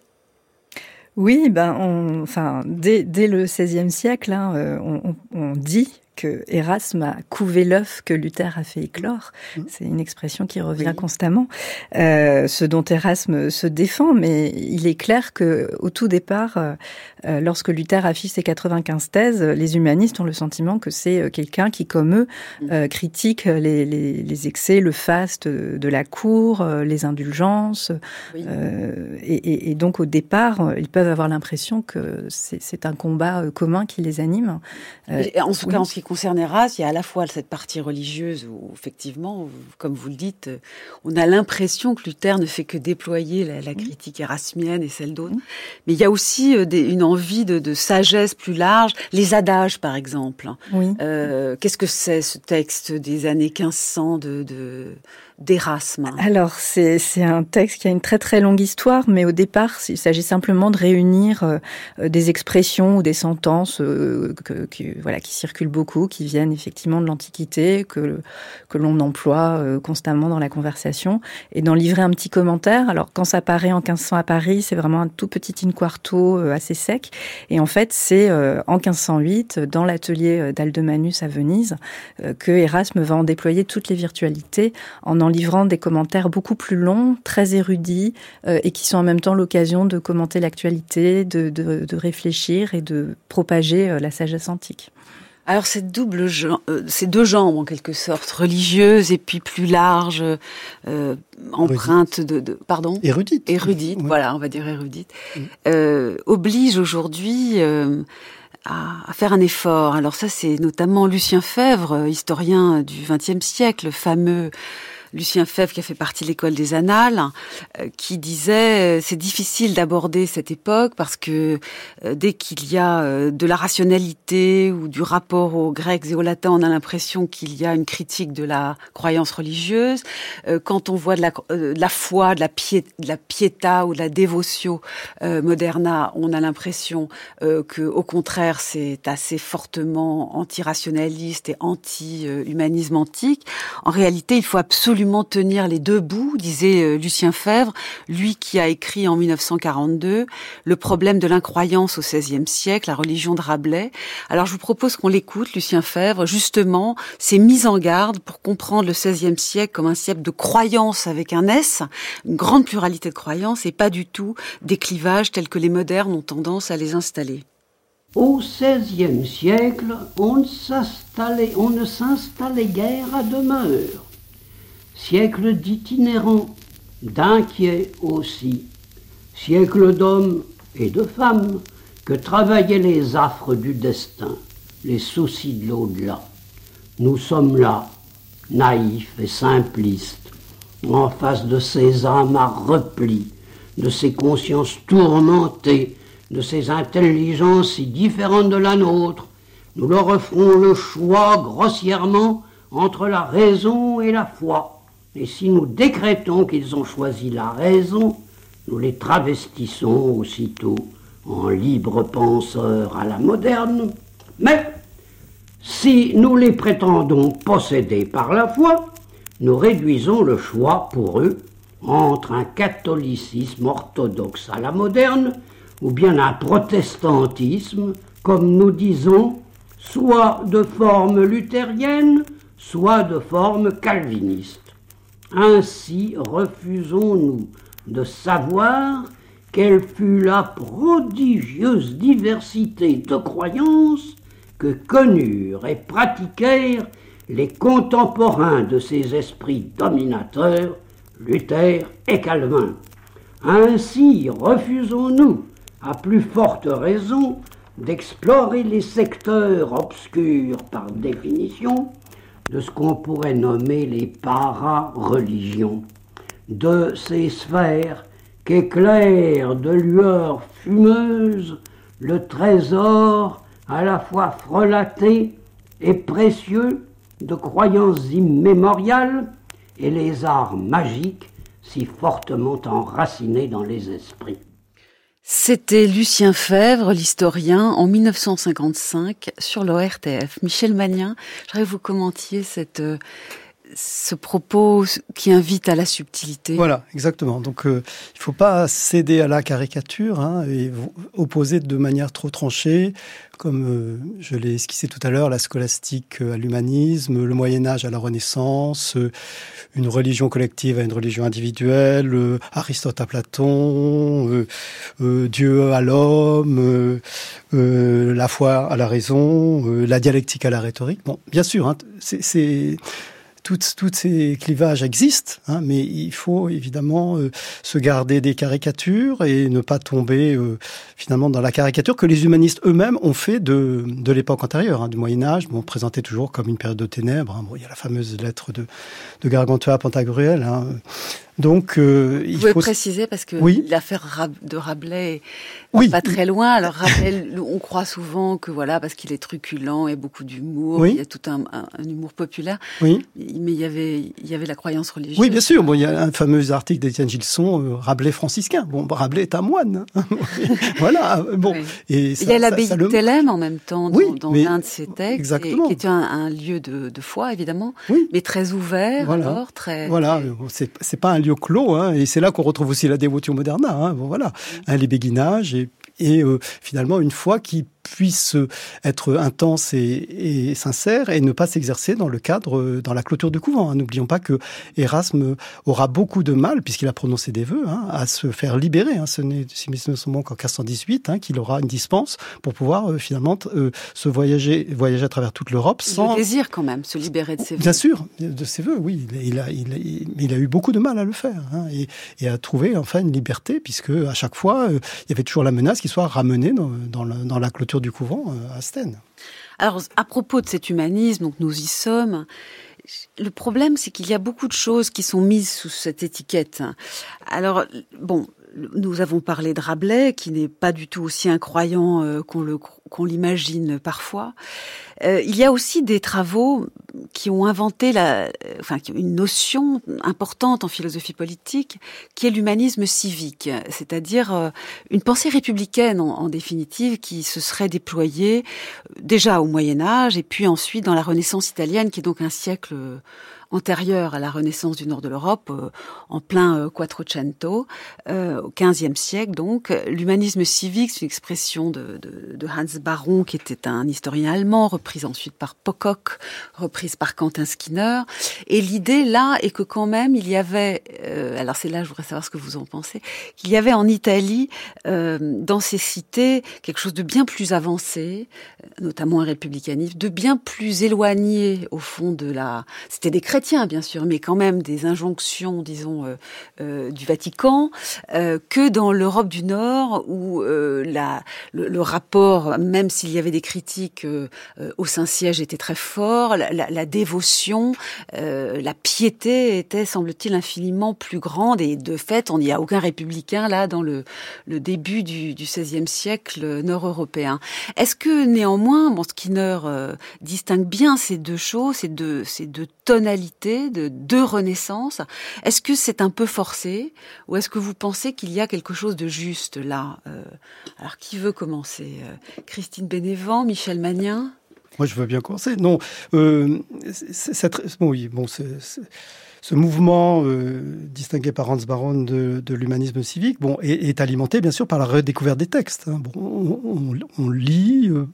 Oui, ben, on, enfin, dès, dès le seizième siècle, hein, on, on dit que Erasme a couvé l'œuf que Luther a fait éclore. Mmh. C'est une expression qui revient oui. constamment. Euh, ce dont Erasme se défend, mais il est clair que au tout départ, euh, lorsque Luther affiche ses quatre-vingt-quinze thèses, les humanistes ont le sentiment que c'est quelqu'un qui, comme eux, euh, critique les, les, les excès, le faste de la cour, euh, les indulgences. Oui. Euh, et, et, et donc, au départ, ils peuvent avoir l'impression que c'est, c'est un combat commun qui les anime. Euh, en tout oui. cas, en ce qui concerne Erasme, il y a à la fois cette partie religieuse où, effectivement, comme vous le dites, on a l'impression que Luther ne fait que déployer la, la critique érasmienne et celle d'autres. Mmh. Mais il y a aussi des, une envie de, de sagesse plus large. Les adages, par exemple. Oui. Euh, qu'est-ce que c'est, ce texte des années quinze cents de... de d'Erasme? Alors, c'est, c'est un texte qui a une très très longue histoire, mais au départ, il s'agit simplement de réunir euh, des expressions ou des sentences euh, que, que, voilà, qui circulent beaucoup, qui viennent effectivement de l'Antiquité, que, que l'on emploie euh, constamment dans la conversation, et d'en livrer un petit commentaire. Alors, quand ça paraît en quinze cents à Paris, c'est vraiment un tout petit in quarto euh, assez sec, et en fait, c'est euh, en quinze cent huit, dans l'atelier d'Aldemanus à Venise, euh, que Erasme va en déployer toutes les virtualités, en en livrant des commentaires beaucoup plus longs, très érudits, euh, et qui sont en même temps l'occasion de commenter l'actualité, de, de, de réfléchir et de propager euh, la sagesse antique. Alors cette double, euh, ces deux jambes en quelque sorte, religieuse et puis plus large, euh, empreinte de, de, pardon, érudite, érudite, oui. Voilà, on va dire érudite, oui. euh, oblige aujourd'hui. Euh, À, à faire un effort. Alors ça, c'est notamment Lucien Febvre, historien du vingtième siècle, fameux Lucien Febvre, qui a fait partie de l'école des Annales, euh, qui disait euh, c'est difficile d'aborder cette époque parce que euh, dès qu'il y a euh, de la rationalité ou du rapport aux Grecs et aux Latins, on a l'impression qu'il y a une critique de la croyance religieuse. Euh, quand on voit de la, euh, de la foi, de la, piet, de la pietà ou de la devotio euh, moderna, on a l'impression euh, que, au contraire, c'est assez fortement anti-rationaliste et anti-humanisme antique. En réalité, il faut absolument tenir les deux bouts, disait euh, Lucien Febvre, lui qui a écrit en dix-neuf cent quarante-deux Le problème de l'incroyance au seizième siècle, la religion de Rabelais. Alors je vous propose qu'on l'écoute, Lucien Febvre, justement, ses mises en garde pour comprendre le seizième siècle comme un siècle de croyance avec un S, une grande pluralité de croyances et pas du tout des clivages tels que les modernes ont tendance à les installer. Au seizième siècle, on ne s'installait, on ne s'installait guère à demeure. Siècle d'itinérants, d'inquiets aussi. Siècle d'hommes et de femmes que travaillaient les affres du destin, les soucis de l'au-delà. Nous sommes là, naïfs et simplistes, en face de ces âmes à repli, de ces consciences tourmentées, de ces intelligences si différentes de la nôtre. Nous leur offrons le choix grossièrement entre la raison et la foi. Et si nous décrétons qu'ils ont choisi la raison, nous les travestissons aussitôt en libres penseurs à la moderne. Mais si nous les prétendons possédés par la foi, nous réduisons le choix pour eux entre un catholicisme orthodoxe à la moderne ou bien un protestantisme, comme nous disons, soit de forme luthérienne, soit de forme calviniste. Ainsi refusons-nous de savoir quelle fut la prodigieuse diversité de croyances que connurent et pratiquèrent les contemporains de ces esprits dominateurs, Luther et Calvin. Ainsi refusons-nous, à plus forte raison, d'explorer les secteurs obscurs par définition de ce qu'on pourrait nommer les para-religions, de ces sphères qu'éclaire de lueurs fumeuses le trésor à la fois frelaté et précieux de croyances immémoriales et les arts magiques si fortement enracinés dans les esprits. C'était Lucien Febvre, l'historien, en dix-neuf cent cinquante-cinq sur l'O R T F. Michel Magnien, j'aimerais que vous commentiez cette, euh, ce propos qui invite à la subtilité. Voilà, exactement. Donc, euh, il ne faut pas céder à la caricature hein, et opposer de manière trop tranchée, comme euh, je l'ai esquissé tout à l'heure, la scolastique à l'humanisme, le Moyen-Âge à la Renaissance, euh, une religion collective à une religion individuelle, euh, Aristote à Platon, euh, euh, Dieu à l'homme, euh, euh, la foi à la raison, euh, la dialectique à la rhétorique. Bon, bien sûr, hein, c'est... c'est Toutes, toutes ces clivages existent, hein, mais il faut évidemment euh, se garder des caricatures et ne pas tomber euh, finalement dans la caricature que les humanistes eux-mêmes ont fait de, de l'époque antérieure, hein, du Moyen-Âge, bon, présenté toujours comme une période de ténèbres. Hein, bon, il y a la fameuse lettre de, de Gargantua à Pantagruel. Hein. Donc, euh, il Vous pouvez faut préciser parce que oui. l'affaire Rab- de Rabelais est oui. pas très loin. Alors Rabelais, on croit souvent que voilà, parce qu'il est truculent et beaucoup d'humour, oui. il y a tout un, un, un humour populaire. Oui. Mais il y avait, il y avait la croyance religieuse. Oui, bien sûr. Bon, il y a un fameux article d'Étienne Gilson, euh, Rabelais franciscain. Bon, Rabelais est un moine. Voilà. Bon. Oui. Et ça, il y a l'abbaye ça, ça de le... Thélème en même temps dans, oui, dans mais... l'un de ses textes, Exactement. et, qui est un, un lieu de, de foi évidemment, oui. mais très ouvert. Voilà. Alors très. Voilà. C'est, c'est pas un lieu clos, hein, et c'est là qu'on retrouve aussi la Devotio Moderna. Hein, bon, voilà. Oui. Hein, les béguinages et, et euh, finalement une foi qui puisse être intense et, et sincère et ne pas s'exercer dans le cadre, dans la clôture du couvent. Hein. N'oublions pas que Érasme aura beaucoup de mal, puisqu'il a prononcé des vœux, hein, à se faire libérer. Hein. Ce n'est, si mes souvenirs sont bons, qu'en quinze cent dix-huit, hein, qu'il aura une dispense pour pouvoir euh, finalement euh, se voyager, voyager à travers toute l'Europe sans... Il désire quand même se libérer de ses vœux. Bien sûr, de ses vœux, oui. Il a, il a, il a, il a eu beaucoup de mal à le faire, hein, et, et à trouver enfin une liberté, puisque à chaque fois, euh, il y avait toujours la menace qu'il soit ramené dans, dans, la, dans la clôture du couvent à Astène. Alors, à propos de cet humanisme, donc nous y sommes, le problème, c'est qu'il y a beaucoup de choses qui sont mises sous cette étiquette. Alors, bon, nous avons parlé de Rabelais, qui n'est pas du tout aussi incroyant euh, qu'on le qu'on l'imagine parfois. Euh, il y a aussi des travaux qui ont inventé la, enfin, une notion importante en philosophie politique, qui est l'humanisme civique, c'est-à-dire euh, une pensée républicaine, en, en définitive, qui se serait déployée déjà au Moyen-Âge et puis ensuite dans la Renaissance italienne, qui est donc un siècle antérieure à la Renaissance du nord de l'Europe, euh, en plein euh, Quattrocento, euh, au quinzième siècle donc. L'humanisme civique, c'est une expression de, de, de Hans Baron, qui était un historien allemand, reprise ensuite par Pocock, reprise par Quentin Skinner. Et l'idée là est que quand même il y avait, euh, alors c'est là je voudrais savoir ce que vous en pensez, qu'il y avait en Italie, euh, dans ces cités, quelque chose de bien plus avancé, notamment un républicanisme, de bien plus éloigné au fond de la... C'était des chrétiens, bien sûr, mais quand même des injonctions, disons, euh, euh, du Vatican, euh, que dans l'Europe du Nord, où euh, la, le, le rapport, même s'il y avait des critiques euh, au Saint-Siège, était très fort, la, la, la dévotion, euh, la piété était, semble-t-il, infiniment plus grande, et de fait, on n'y a aucun républicain, là, dans le, le début du, du seizième siècle nord-européen. Est-ce que, néanmoins, bon, Skinner euh, distingue bien ces deux choses, ces deux, ces deux tonalités, de deux renaissances. Est-ce que c'est un peu forcé ou est-ce que vous pensez qu'il y a quelque chose de juste là? euh, Alors, qui veut commencer? Christine Bénévent, Michel Magnin? Moi, je veux bien commencer. Non, euh, c'est, c'est, bon, oui, bon, c'est, c'est, ce mouvement euh, distingué par Hans Baron de, de l'humanisme civique, bon, est, est alimenté bien sûr par la redécouverte des textes. Hein. Bon, on, on, on lit euh,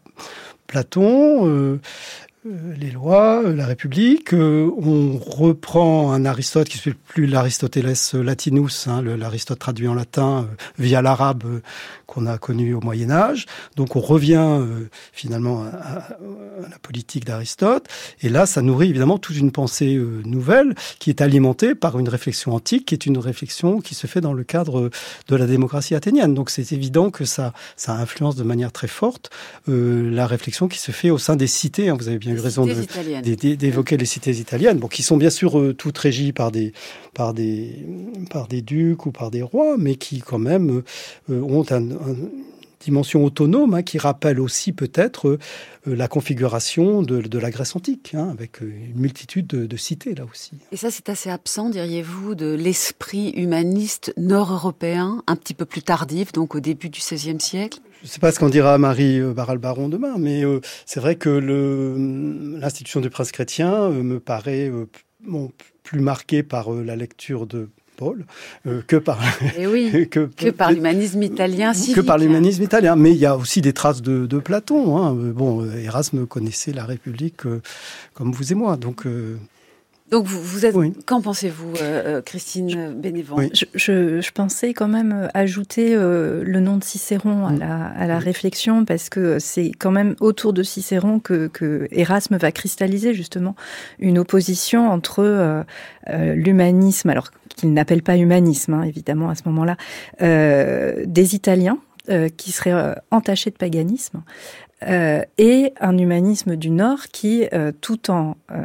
Platon. Euh, les lois, la République, euh, on reprend un Aristote qui ne s'appelle plus l'Aristoteles Latinus, hein, le, l'Aristote traduit en latin euh, via l'arabe euh, qu'on a connu au Moyen-Âge. Donc on revient euh, finalement à, à, à la politique d'Aristote. Et là, ça nourrit évidemment toute une pensée euh, nouvelle qui est alimentée par une réflexion antique, qui est une réflexion qui se fait dans le cadre de la démocratie athénienne. Donc c'est évident que ça, ça influence de manière très forte euh, la réflexion qui se fait au sein des cités. Hein, vous avez bien eu raison de, de, d'évoquer les cités italiennes, bon, qui sont bien sûr euh, toutes régies par des, par, des, par des ducs ou par des rois, mais qui quand même euh, ont un, un, une dimension autonome, hein, qui rappelle aussi peut-être euh, la configuration de, de la Grèce antique, hein, avec une multitude de, de cités là aussi. Et ça, c'est assez absent, diriez-vous, de l'esprit humaniste nord-européen, un petit peu plus tardif, donc au début du seizième siècle? Je ne sais pas ce qu'en dira Marie Barral-Baron demain, mais euh, c'est vrai que le, l'institution du prince chrétien euh, me paraît euh, bon, plus marquée par euh, la lecture de Paul euh, que par Et oui, que, que par l'humanisme italien civique. Que par l'humanisme italien. Mais il y a aussi des traces de, de Platon. Hein. Bon, Erasme connaissait la République euh, comme vous et moi, donc... Euh, Donc vous, vous êtes. Oui. Qu'en pensez-vous, euh, Christine Bénévent? Oui. je, je, je pensais quand même ajouter euh, le nom de Cicéron à la, à la réflexion, parce que c'est quand même autour de Cicéron que, que Erasme va cristalliser justement une opposition entre euh, euh, l'humanisme, alors qu'il n'appelle pas humanisme, hein, évidemment à ce moment-là, euh, des Italiens euh, qui seraient euh, entachés de paganisme. Euh, et un humanisme du Nord qui, euh, tout en euh,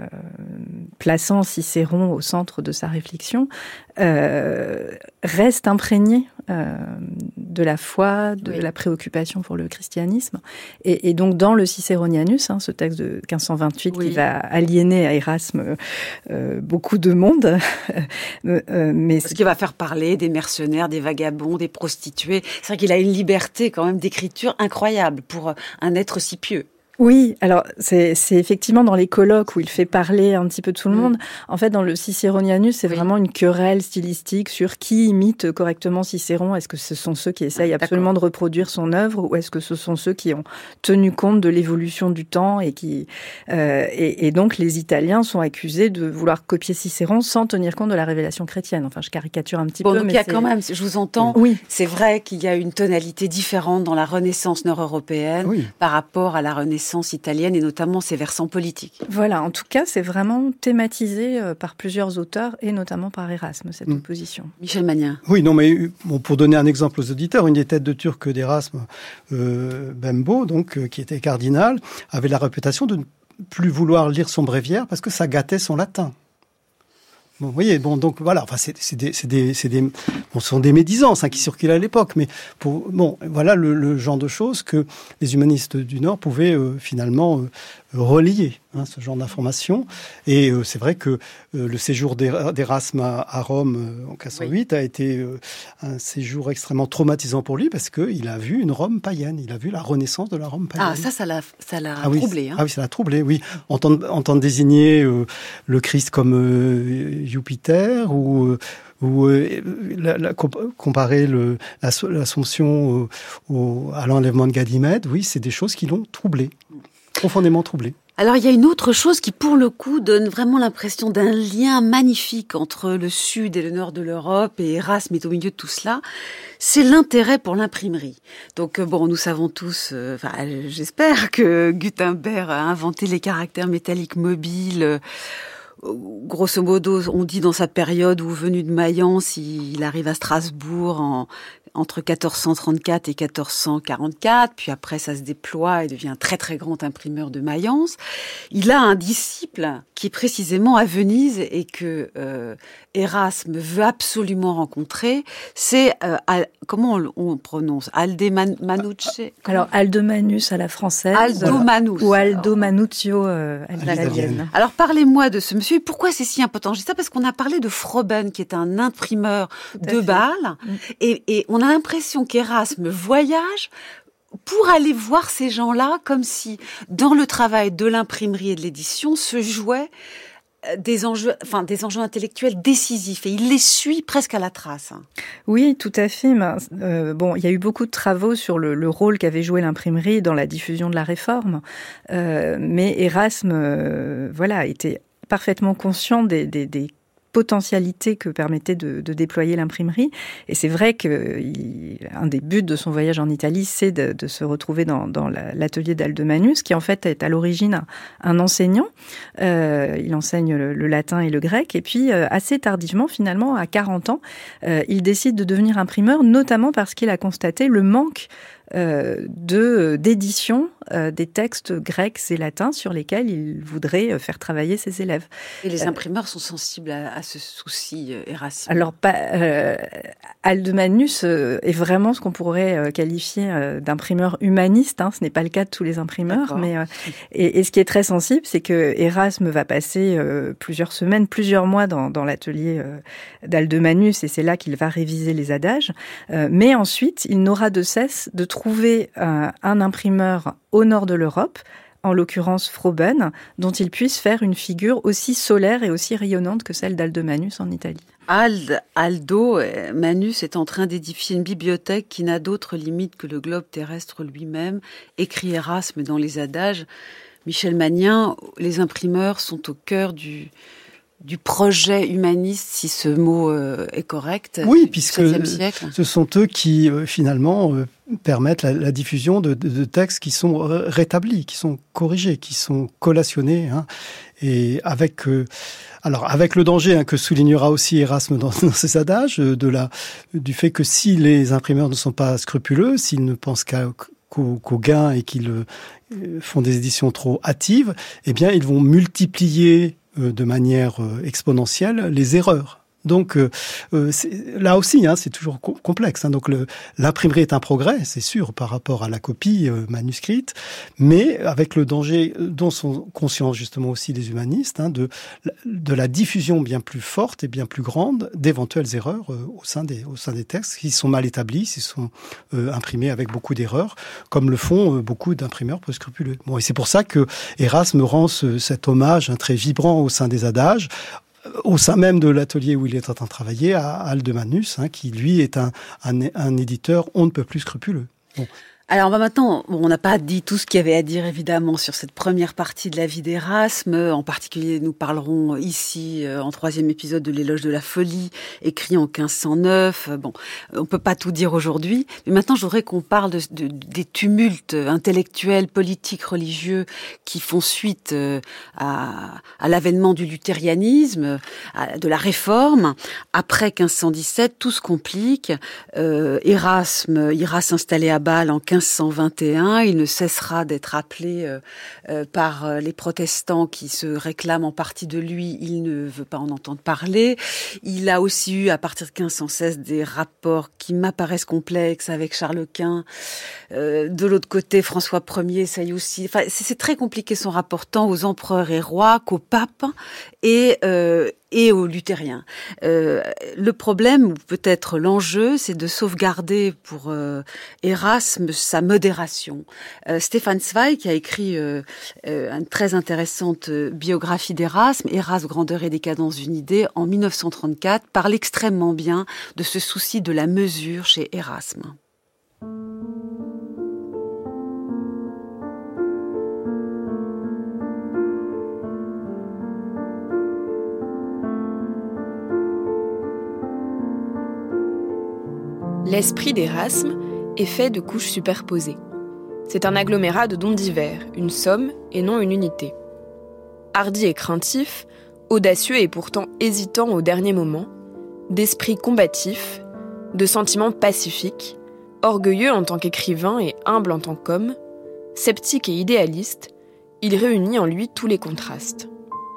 plaçant Cicéron au centre de sa réflexion, euh, reste imprégné euh, de la foi, de oui. la préoccupation pour le christianisme. Et, et donc, dans le Cicéronianus, hein, ce texte de quinze cent vingt-huit oui. qui va aliéner à Erasme euh, beaucoup de monde, euh, mais parce qu'il va faire parler des mercenaires, des vagabonds, des prostituées. C'est vrai qu'il a une liberté quand même d'écriture incroyable pour un être si pieux. Oui, alors c'est, c'est effectivement dans les colloques où il fait parler un petit peu tout le mmh. monde. En fait, dans le Cicéronianus, c'est oui. vraiment une querelle stylistique sur qui imite correctement Cicéron. Est-ce que ce sont ceux qui essayent ah, absolument de reproduire son œuvre, ou est-ce que ce sont ceux qui ont tenu compte de l'évolution du temps et qui euh, et, et donc les Italiens sont accusés de vouloir copier Cicéron sans tenir compte de la révélation chrétienne. Enfin, je caricature un petit bon, peu, donc mais il y a c'est... quand même, je vous entends. Oui, c'est vrai qu'il y a une tonalité différente dans la Renaissance nord-européenne oui. par rapport à la Renaissance italienne, et notamment ses versants politiques. Voilà, en tout cas, c'est vraiment thématisé par plusieurs auteurs, et notamment par Erasme, cette mmh. opposition. Michel Magnin. Oui, non, mais bon, pour donner un exemple aux auditeurs, une des têtes de turc d'Erasme, euh, Bembo, donc, euh, qui était cardinal, avait la réputation de plus vouloir lire son bréviaire parce que ça gâtait son latin. Bon, vous voyez, bon, donc voilà, enfin, c'est, c'est des, c'est des, c'est des, bon, ce sont des médisances hein, qui circulaient à l'époque, mais pour, bon, voilà le, le genre de choses que les humanistes du Nord pouvaient euh, finalement euh, relier, hein, ce genre d'informations. Et euh, c'est vrai que euh, le séjour d'Erasme à, à Rome euh, en quinze cent huit oui. a été euh, un séjour extrêmement traumatisant pour lui parce qu'il a vu une Rome païenne, il a vu la renaissance de la Rome païenne. Ah, ça, ça l'a, ça l'a ah, oui, troublé. Hein. Ah oui, ça l'a troublé, oui. Entendre, entendre désigner euh, le Christ comme euh, Jupiter ou... Euh, ou euh, la, la, comparer le, l'Assomption au, au, à l'enlèvement de Ganymède, oui, c'est des choses qui l'ont troublé, profondément troublé. Alors, il y a une autre chose qui, pour le coup, donne vraiment l'impression d'un lien magnifique entre le sud et le nord de l'Europe, et Erasme est au milieu de tout cela, c'est l'intérêt pour l'imprimerie. Donc, bon, nous savons tous, euh, enfin, j'espère que Gutenberg a inventé les caractères métalliques mobiles. Euh, grosso modo, on dit dans sa période où, venu de Mayence, il arrive à Strasbourg en... entre quatorze cent trente-quatre et quatorze cent quarante-quatre, puis après ça se déploie et devient un très très grand imprimeur de Mayence. Il a un disciple qui est précisément à Venise et que euh, Erasme veut absolument rencontrer, c'est, euh, Al, comment on, on prononce Aldemanucci. Alors Aldemanus à la française. Aldomanus. Ou Aldo Manuzio euh, à l'italienne. Alors parlez-moi de ce monsieur, pourquoi c'est si important? Je dis ça parce qu'on a parlé de Froben, qui est un imprimeur de Bâle, et, et on a l'impression qu'Erasme voyage pour aller voir ces gens-là, comme si, dans le travail de l'imprimerie et de l'édition, se jouaient des enjeux, enfin, des enjeux intellectuels décisifs. Et il les suit presque à la trace. Oui, tout à fait. Euh, bon, il y a eu beaucoup de travaux sur le, le rôle qu'avait joué l'imprimerie dans la diffusion de la Réforme. Euh, mais Erasme, euh, voilà, était parfaitement conscient des, des, des potentialité que permettait de, de déployer l'imprimerie. Et c'est vrai que il, un des buts de son voyage en Italie, c'est de, de se retrouver dans, dans l'atelier d'Aldemanus, qui en fait est à l'origine un, un enseignant. Euh, il enseigne le, le latin et le grec. Et puis, euh, assez tardivement, finalement, à quarante ans, euh, il décide de devenir imprimeur, notamment parce qu'il a constaté le manque Euh, de d'édition euh, des textes grecs et latins sur lesquels il voudrait faire travailler ses élèves. Et les imprimeurs euh, sont sensibles à, à ce souci, euh, Erasme. Alors, pas, euh, Aldemanus euh, est vraiment ce qu'on pourrait euh, qualifier euh, d'imprimeur humaniste. Hein. Ce n'est pas le cas de tous les imprimeurs, D'accord. mais euh, et, et ce qui est très sensible, c'est que Erasme va passer euh, plusieurs semaines, plusieurs mois dans, dans l'atelier euh, d'Aldemanus, et c'est là qu'il va réviser les adages. Euh, mais ensuite, il n'aura de cesse de trouver un, un imprimeur au nord de l'Europe, en l'occurrence Froben, dont il puisse faire une figure aussi solaire et aussi rayonnante que celle d'Aldemanus en Italie. Ald, Aldo Manus est en train d'édifier une bibliothèque qui n'a d'autre limite que le globe terrestre lui-même, écrit Erasme dans les adages. Michel Magnin, les imprimeurs sont au cœur du... du projet humaniste, si ce mot euh, est correct, oui, puisque du seizième siècle. Ce sont eux qui, euh, finalement, euh, permettent la, la diffusion de, de, de textes qui sont euh, rétablis, qui sont corrigés, qui sont collationnés, hein, et avec... Euh, alors, avec le danger hein, que soulignera aussi Erasme dans, dans ses adages, euh, de la, du fait que si les imprimeurs ne sont pas scrupuleux, s'ils ne pensent qu'à... qu'au, qu'au gain et qu'ils euh, font des éditions trop hâtives, eh bien, ils vont multiplier de manière exponentielle les erreurs. Donc euh, c'est, là aussi, hein, c'est toujours co- complexe. Hein. Donc le, l'imprimerie est un progrès, c'est sûr, par rapport à la copie euh, manuscrite, mais avec le danger dont sont conscients justement aussi les humanistes, hein, de, de la diffusion bien plus forte et bien plus grande d'éventuelles erreurs euh, au sein des au sein des textes qui sont mal établis, qui sont euh, imprimés avec beaucoup d'erreurs, comme le font euh, beaucoup d'imprimeurs peu scrupuleux. Bon, et c'est pour ça que Erasme rend ce, cet hommage hein, très vibrant au sein des adages, au sein même de l'atelier où il est en train de travailler, à Aldemanus, hein, qui lui est un, un, un éditeur on ne peut plus scrupuleux. Bon. Alors, bah maintenant, bon, on n'a pas dit tout ce qu'il y avait à dire, évidemment, sur cette première partie de la vie d'Erasme. En particulier, nous parlerons ici, euh, en troisième épisode, de l'éloge de la folie, écrit en quinze cent neuf. Bon, on peut pas tout dire aujourd'hui. Mais maintenant, je voudrais qu'on parle de, de, des tumultes intellectuels, politiques, religieux qui font suite euh, à, à l'avènement du luthérianisme, à, de la Réforme. Après quinze cent dix-sept, tout se complique. Euh, Erasme ira s'installer à Bâle en quinze quinze cent vingt et un. Il ne cessera d'être appelé euh, euh, par les protestants qui se réclament en partie de lui. Il ne veut pas en entendre parler. Il a aussi eu, à partir de quinze cent seize, des rapports qui m'apparaissent complexes avec Charles Quint. Euh, de l'autre côté, François Ier, ça y est aussi. Enfin, c'est, c'est très compliqué son rapport tant aux empereurs et rois qu'aux papes et euh, et aux luthériens. Euh, le problème, ou peut-être l'enjeu, c'est de sauvegarder pour euh, Erasme sa modération. Euh, Stefan Zweig, qui a écrit euh, euh, une très intéressante biographie d'Erasme, Erasme, grandeur et décadence d'une idée, en dix-neuf cent trente-quatre, parle extrêmement bien de ce souci de la mesure chez Erasme. L'esprit d'Erasme est fait de couches superposées. C'est un agglomérat de dons divers, une somme et non une unité. Hardi et craintif, audacieux et pourtant hésitant au dernier moment, d'esprit combatif, de sentiments pacifiques, orgueilleux en tant qu'écrivain et humble en tant qu'homme, sceptique et idéaliste, il réunit en lui tous les contrastes.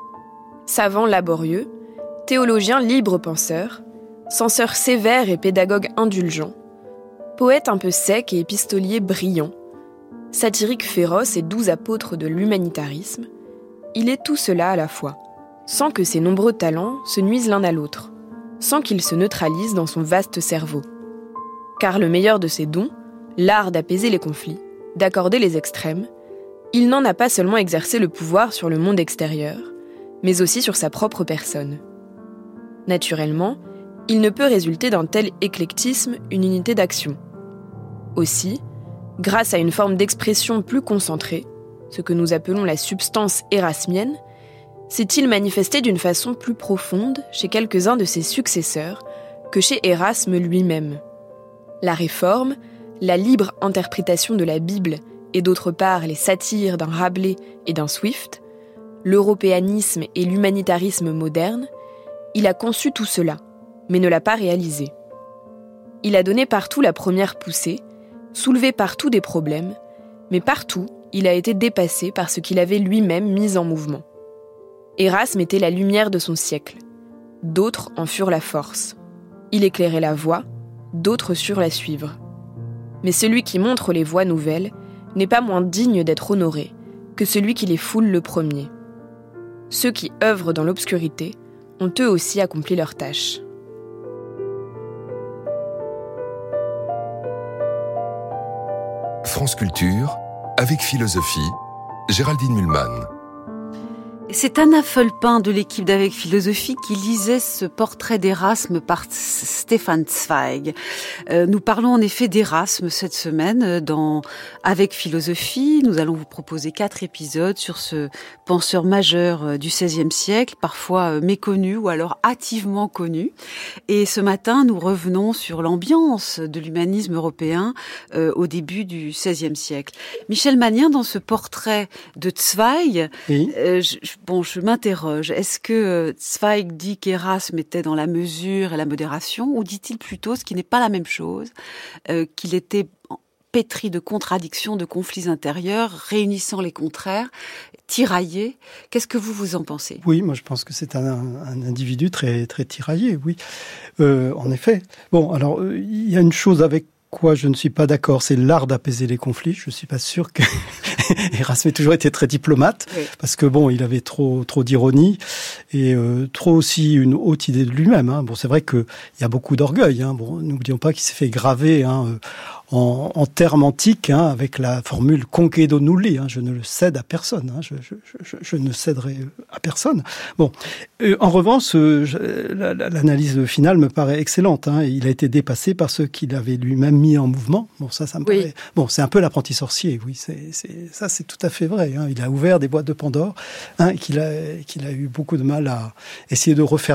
Savant laborieux, théologien libre-penseur, censeur sévère et pédagogue indulgent, poète un peu sec et épistolier brillant, satirique féroce et doux apôtre de l'humanitarisme, il est tout cela à la fois, sans que ses nombreux talents se nuisent l'un à l'autre, sans qu'ils se neutralisent dans son vaste cerveau. Car le meilleur de ses dons, l'art d'apaiser les conflits, d'accorder les extrêmes, il n'en a pas seulement exercé le pouvoir sur le monde extérieur, mais aussi sur sa propre personne. Naturellement, il ne peut résulter d'un tel éclectisme une unité d'action. Aussi, grâce à une forme d'expression plus concentrée, ce que nous appelons la substance érasmienne, s'est-il manifesté d'une façon plus profonde chez quelques-uns de ses successeurs que chez Erasme lui-même. La réforme, la libre interprétation de la Bible et d'autre part les satires d'un Rabelais et d'un Swift, l'européanisme et l'humanitarisme moderne, il a conçu tout cela, mais ne l'a pas réalisé. Il a donné partout la première poussée, soulevé partout des problèmes, mais partout, il a été dépassé par ce qu'il avait lui-même mis en mouvement. Erasme était la lumière de son siècle. D'autres en furent la force. Il éclairait la voie, d'autres surent la suivre. Mais celui qui montre les voies nouvelles n'est pas moins digne d'être honoré que celui qui les foule le premier. Ceux qui œuvrent dans l'obscurité ont eux aussi accompli leur tâche. France Culture, avec philosophie, Géraldine Mühlmann. C'est Anna Fulpin de l'équipe d'Avec Philosophie qui lisait ce portrait d'Erasme par Stefan Zweig. Euh, nous parlons en effet d'Erasme cette semaine dans Avec Philosophie. Nous allons vous proposer quatre épisodes sur ce penseur majeur du seizième siècle, parfois méconnu ou alors hâtivement connu. Et ce matin, nous revenons sur l'ambiance de l'humanisme européen euh, au début du seizième siècle. Michel Magnien, dans ce portrait de Zweig, oui. euh, je, Bon, je m'interroge. Est-ce que Zweig dit qu'Erasme était dans la mesure et la modération, ou dit-il plutôt, ce qui n'est pas la même chose, euh, qu'il était pétri de contradictions, de conflits intérieurs, réunissant les contraires, tiraillé? Qu'est-ce que vous vous en pensez? Oui, moi je pense que c'est un, un individu très très tiraillé, oui. Euh, en effet. Bon, alors il euh, y a une chose avec quoi je ne suis pas d'accord, c'est l'art d'apaiser les conflits. Je suis pas sûr que Erasme ait toujours été très diplomate, oui. Parce que bon, il avait trop trop d'ironie et euh, trop aussi une haute idée de lui-même. Hein. Bon, c'est vrai que il y a beaucoup d'orgueil. Hein. Bon, n'oublions pas qu'il s'est fait graver hein, en, en termes antiques hein, avec la formule concedo nulli. Hein. Je ne le cède à personne. Hein. Je, je, je, je ne céderai à personne. Bon, euh, en revanche, euh, je, la, la, l'analyse finale me paraît excellente. Hein. Il a été dépassé par ce qu'il avait lui-même mis en mouvement. Bon, ça, ça me oui. paraît. Bon, c'est un peu l'apprenti sorcier. Oui, c'est, c'est ça, c'est tout à fait vrai. Hein. Il a ouvert des boîtes de Pandore hein, qu'il a, qu'il a eu beaucoup de mal à essayer de refermer.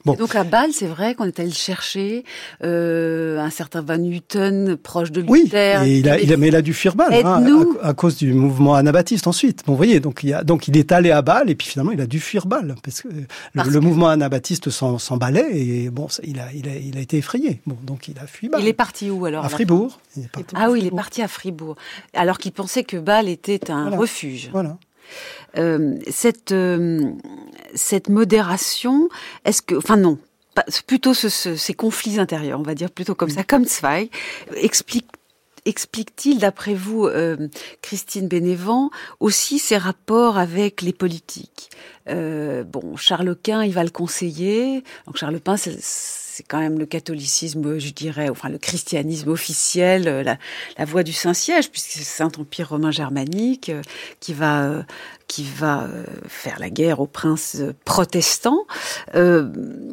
Bon. Et donc à Bâle, c'est vrai qu'on est allé le chercher, euh, un certain Van Hutten, proche de Luther. Oui, et il a, il a, mais il a dû fuir Bâle, hein, à, à cause du mouvement anabaptiste ensuite. Bon, vous voyez, donc il, y a, donc il est allé à Bâle, et puis finalement il a dû fuir Bâle, parce que parce le, que... le mouvement anabaptiste s'en, s'emballait, et bon, ça, il, a, il, a, il a été effrayé. Bon, donc il a fui Bâle. Il est parti où alors? À Fribourg. Il est parti ah oui, il est parti à Fribourg, alors qu'il pensait que Bâle était un voilà. refuge. Voilà. Euh, cette, euh, cette modération, est-ce que... Enfin non. Plutôt ce, ce, ces conflits intérieurs, on va dire plutôt comme ça, comme Zweig, explique, explique-t-il, d'après vous, euh, Christine Bénévent, aussi ses rapports avec les politiques? euh, Bon, Charles Quint, il va le conseiller. Donc Charles Quint, c'est, c'est quand même le catholicisme, je dirais, enfin le christianisme officiel, la, la voie du Saint-Siège, puisque c'est le Saint-Empire romain germanique euh, qui va... Euh, qui va euh, faire la guerre aux princes protestants. Euh,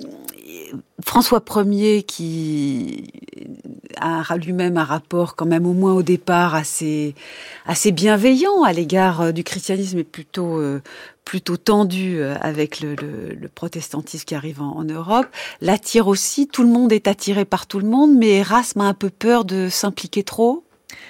François Ier, qui a lui-même un rapport quand même au moins au départ assez, assez bienveillant à l'égard du christianisme et plutôt, euh, plutôt tendu avec le, le, le protestantisme qui arrive en, en Europe, l'attire aussi. Tout le monde est attiré par tout le monde, mais Erasme a un peu peur de s'impliquer trop.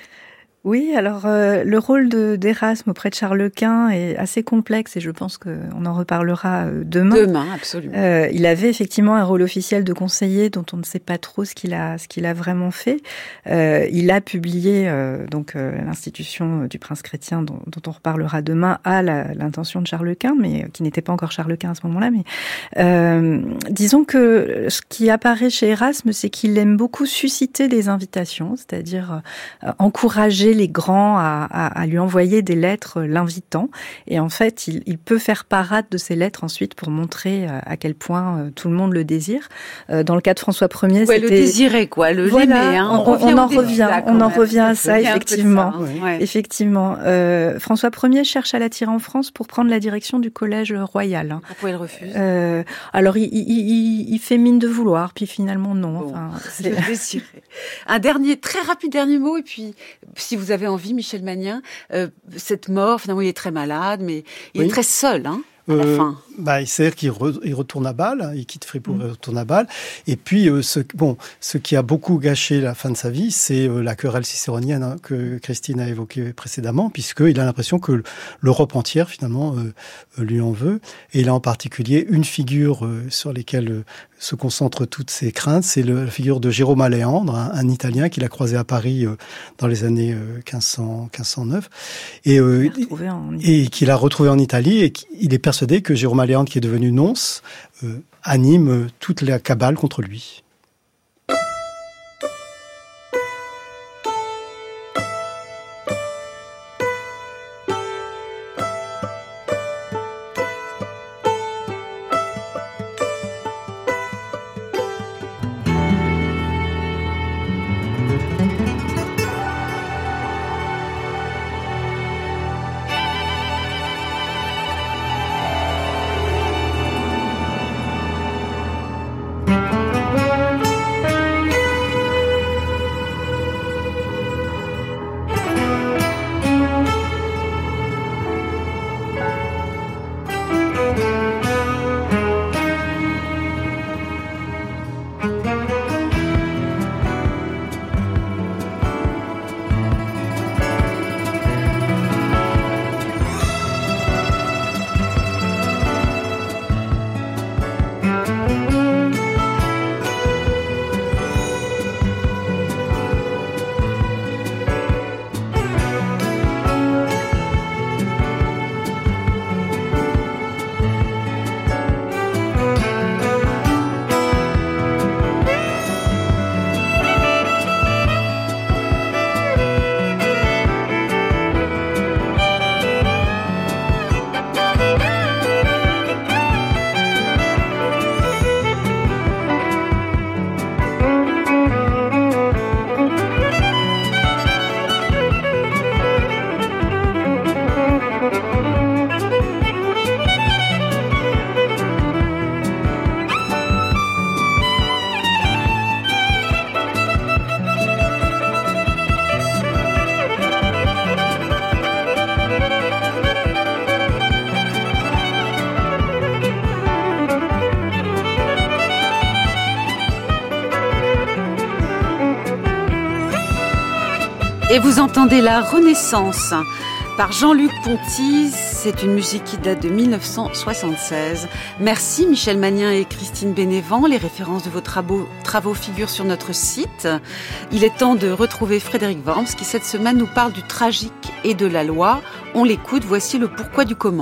Oui, alors euh, le rôle de, d'Erasme auprès de Charles Quint est assez complexe et je pense qu'on en reparlera euh, demain. Demain, absolument. Euh, il avait effectivement un rôle officiel de conseiller dont on ne sait pas trop ce qu'il a, ce qu'il a vraiment fait. Euh, il a publié euh, donc euh, l'institution du prince chrétien dont, dont on reparlera demain à la, l'intention de Charles Quint, mais qui n'était pas encore Charles Quint à ce moment-là. Mais euh, disons que ce qui apparaît chez Erasme, c'est qu'il aime beaucoup susciter des invitations, c'est-à-dire euh, encourager les grands à, à, à lui envoyer des lettres l'invitant. Et en fait, il, il peut faire parade de ces lettres ensuite pour montrer à quel point tout le monde le désire. Dans le cas de François Ier, ouais, c'était... le désirer, quoi, le voilà, l'aimer. Hein. On, on, on en revient, là, on en même. revient à ça, effectivement. Ça, hein. ouais. Effectivement. Euh, François Ier cherche à l'attirer en France pour prendre la direction du collège royal. Hein. Pourquoi il refuse euh, Alors, il, il, il, il fait mine de vouloir, puis finalement, non. Bon, enfin, c'est... Le désirer. Un dernier, très rapide dernier mot, et puis, si vous avez envie, Michel Magnin, euh, cette mort, finalement, il est très malade, mais il oui. est très seul, hein, à euh, la fin. Bah, c'est-à-dire qu'il re, il retourne à Bâle, il quitte Fribourg mmh. et retourne à Bâle. Et puis, euh, ce, bon, ce qui a beaucoup gâché la fin de sa vie, c'est euh, la querelle cicéronienne hein, que Christine a évoquée précédemment, puisqu'il a l'impression que l'Europe entière, finalement, euh, lui en veut. Et il a en particulier une figure euh, sur laquelle euh, se concentrent toutes ses craintes, c'est le, la figure de Jérôme Aléandre, un, un Italien qu'il a croisé à Paris euh, dans les années euh, quinze cents, quinze cent neuf, et, euh, et qu'il a retrouvé en Italie, et qu'il est persuadé que Jérôme Aléandre, qui est devenu nonce, euh, anime euh, toute la cabale contre lui. Et vous entendez la Renaissance par Jean-Luc Ponty. C'est une musique qui date de mille neuf cent soixante-seize. Merci Michel Magnien et Christine Bénévent. Les références de vos travaux, travaux figurent sur notre site. Il est temps de retrouver Frédéric Worms qui cette semaine nous parle du tragique et de la loi. On l'écoute, voici le pourquoi du comment.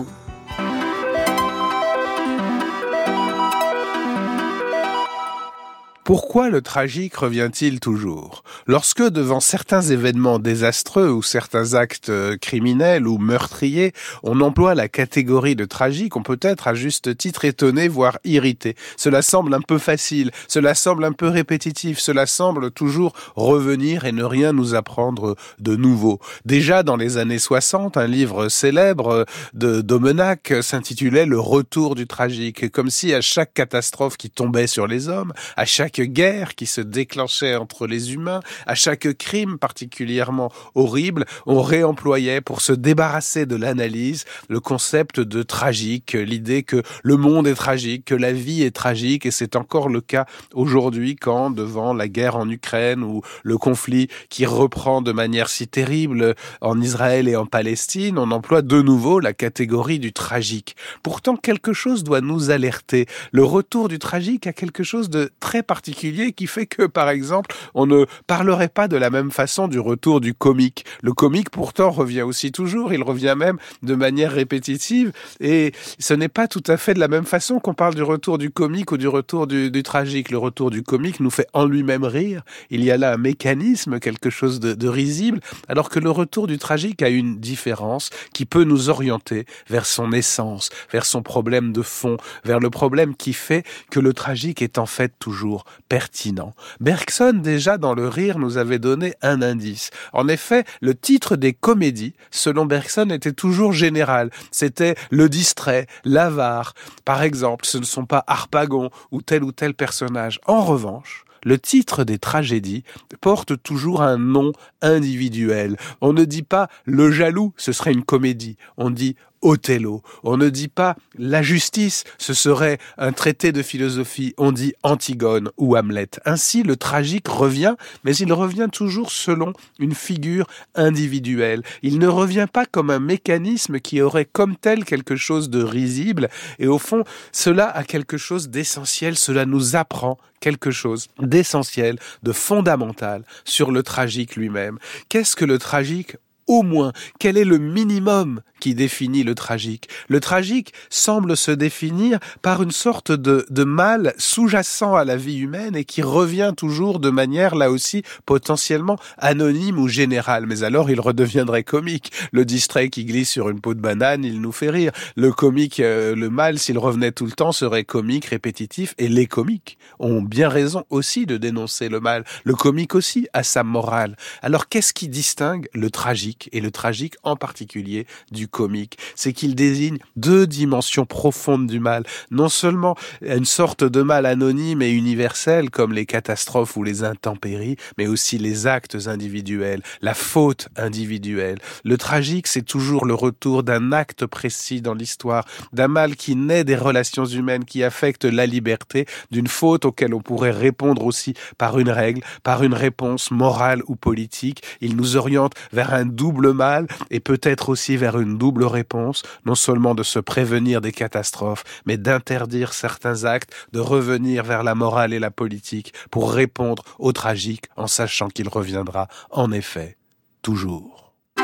Pourquoi le tragique revient-il toujours ? Lorsque, devant certains événements désastreux ou certains actes criminels ou meurtriers, on emploie la catégorie de tragique, on peut être à juste titre étonné, voire irrité. Cela semble un peu facile, cela semble un peu répétitif, cela semble toujours revenir et ne rien nous apprendre de nouveau. Déjà dans les années soixante, un livre célèbre de Domenach s'intitulait « Le retour du tragique », comme si à chaque catastrophe qui tombait sur les hommes, à chaque guerre qui se déclenchait entre les humains, à chaque crime particulièrement horrible, on réemployait pour se débarrasser de l'analyse le concept de tragique, l'idée que le monde est tragique, que la vie est tragique, et c'est encore le cas aujourd'hui quand, devant la guerre en Ukraine ou le conflit qui reprend de manière si terrible en Israël et en Palestine, on emploie de nouveau la catégorie du tragique. Pourtant, quelque chose doit nous alerter. Le retour du tragique a quelque chose de très particulier qui fait que, par exemple, on ne parlerait pas de la même façon du retour du comique. Le comique, pourtant, revient aussi toujours, il revient même de manière répétitive, et ce n'est pas tout à fait de la même façon qu'on parle du retour du comique ou du retour du, du tragique. Le retour du comique nous fait en lui-même rire, il y a là un mécanisme, quelque chose de, de risible, alors que le retour du tragique a une différence qui peut nous orienter vers son essence, vers son problème de fond, vers le problème qui fait que le tragique est en fait toujours pertinent. Bergson, déjà dans Le Rire, nous avait donné un indice. En effet, le titre des comédies, selon Bergson, était toujours général. C'était le distrait, l'avare. Par exemple, ce ne sont pas Harpagon ou tel ou tel personnage. En revanche, le titre des tragédies porte toujours un nom individuel. On ne dit pas « le jaloux », ce serait une comédie. On dit « Othello ». On ne dit pas « la justice », ce serait un traité de philosophie. On dit « Antigone » ou « Hamlet ». Ainsi, le tragique revient, mais il revient toujours selon une figure individuelle. Il ne revient pas comme un mécanisme qui aurait comme tel quelque chose de risible. Et au fond, cela a quelque chose d'essentiel. Cela nous apprend quelque chose d'essentiel, de fondamental sur le tragique lui-même. Qu'est-ce que le tragique ? Au moins, quel est le minimum qui définit le tragique ? Le tragique semble se définir par une sorte de, de mal sous-jacent à la vie humaine et qui revient toujours de manière, là aussi, potentiellement anonyme ou générale. Mais alors, il redeviendrait comique. Le distrait qui glisse sur une peau de banane, il nous fait rire. Le comique, euh, le mal, s'il revenait tout le temps, serait comique, répétitif. Et les comiques ont bien raison aussi de dénoncer le mal. Le comique aussi a sa morale. Alors, qu'est-ce qui distingue le tragique ? Et le tragique en particulier du comique, c'est qu'il désigne deux dimensions profondes du mal. Non seulement une sorte de mal anonyme et universel comme les catastrophes ou les intempéries, mais aussi les actes individuels, la faute individuelle. Le tragique, c'est toujours le retour d'un acte précis dans l'histoire, d'un mal qui naît des relations humaines, qui affecte la liberté, d'une faute auquel on pourrait répondre aussi par une règle, par une réponse morale ou politique. Il nous oriente vers un double double mal et peut-être aussi vers une double réponse, non seulement de se prévenir des catastrophes, mais d'interdire certains actes, de revenir vers la morale et la politique pour répondre au tragique en sachant qu'il reviendra, en effet, toujours.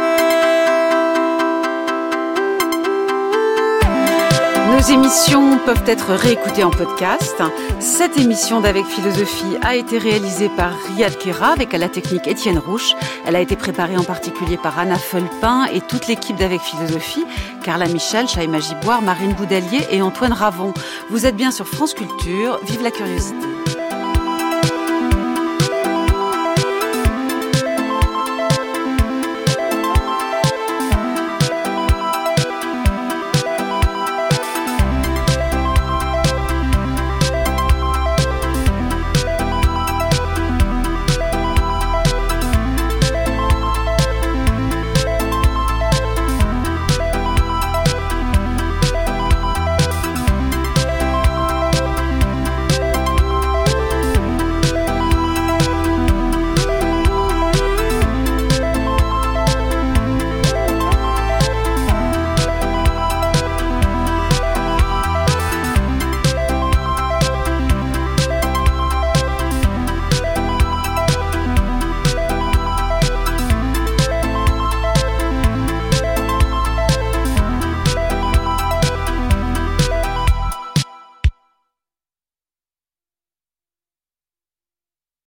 Nos émissions peuvent être réécoutées en podcast. Cette émission d'Avec Philosophie a été réalisée par Riyad Kera avec à la technique Étienne Rouche. Elle a été préparée en particulier par Anna Felpin et toute l'équipe d'Avec Philosophie, Carla Michel, Chaïma Giboire, Marine Boudalier et Antoine Ravon. Vous êtes bien sur France Culture. Vive la curiosité.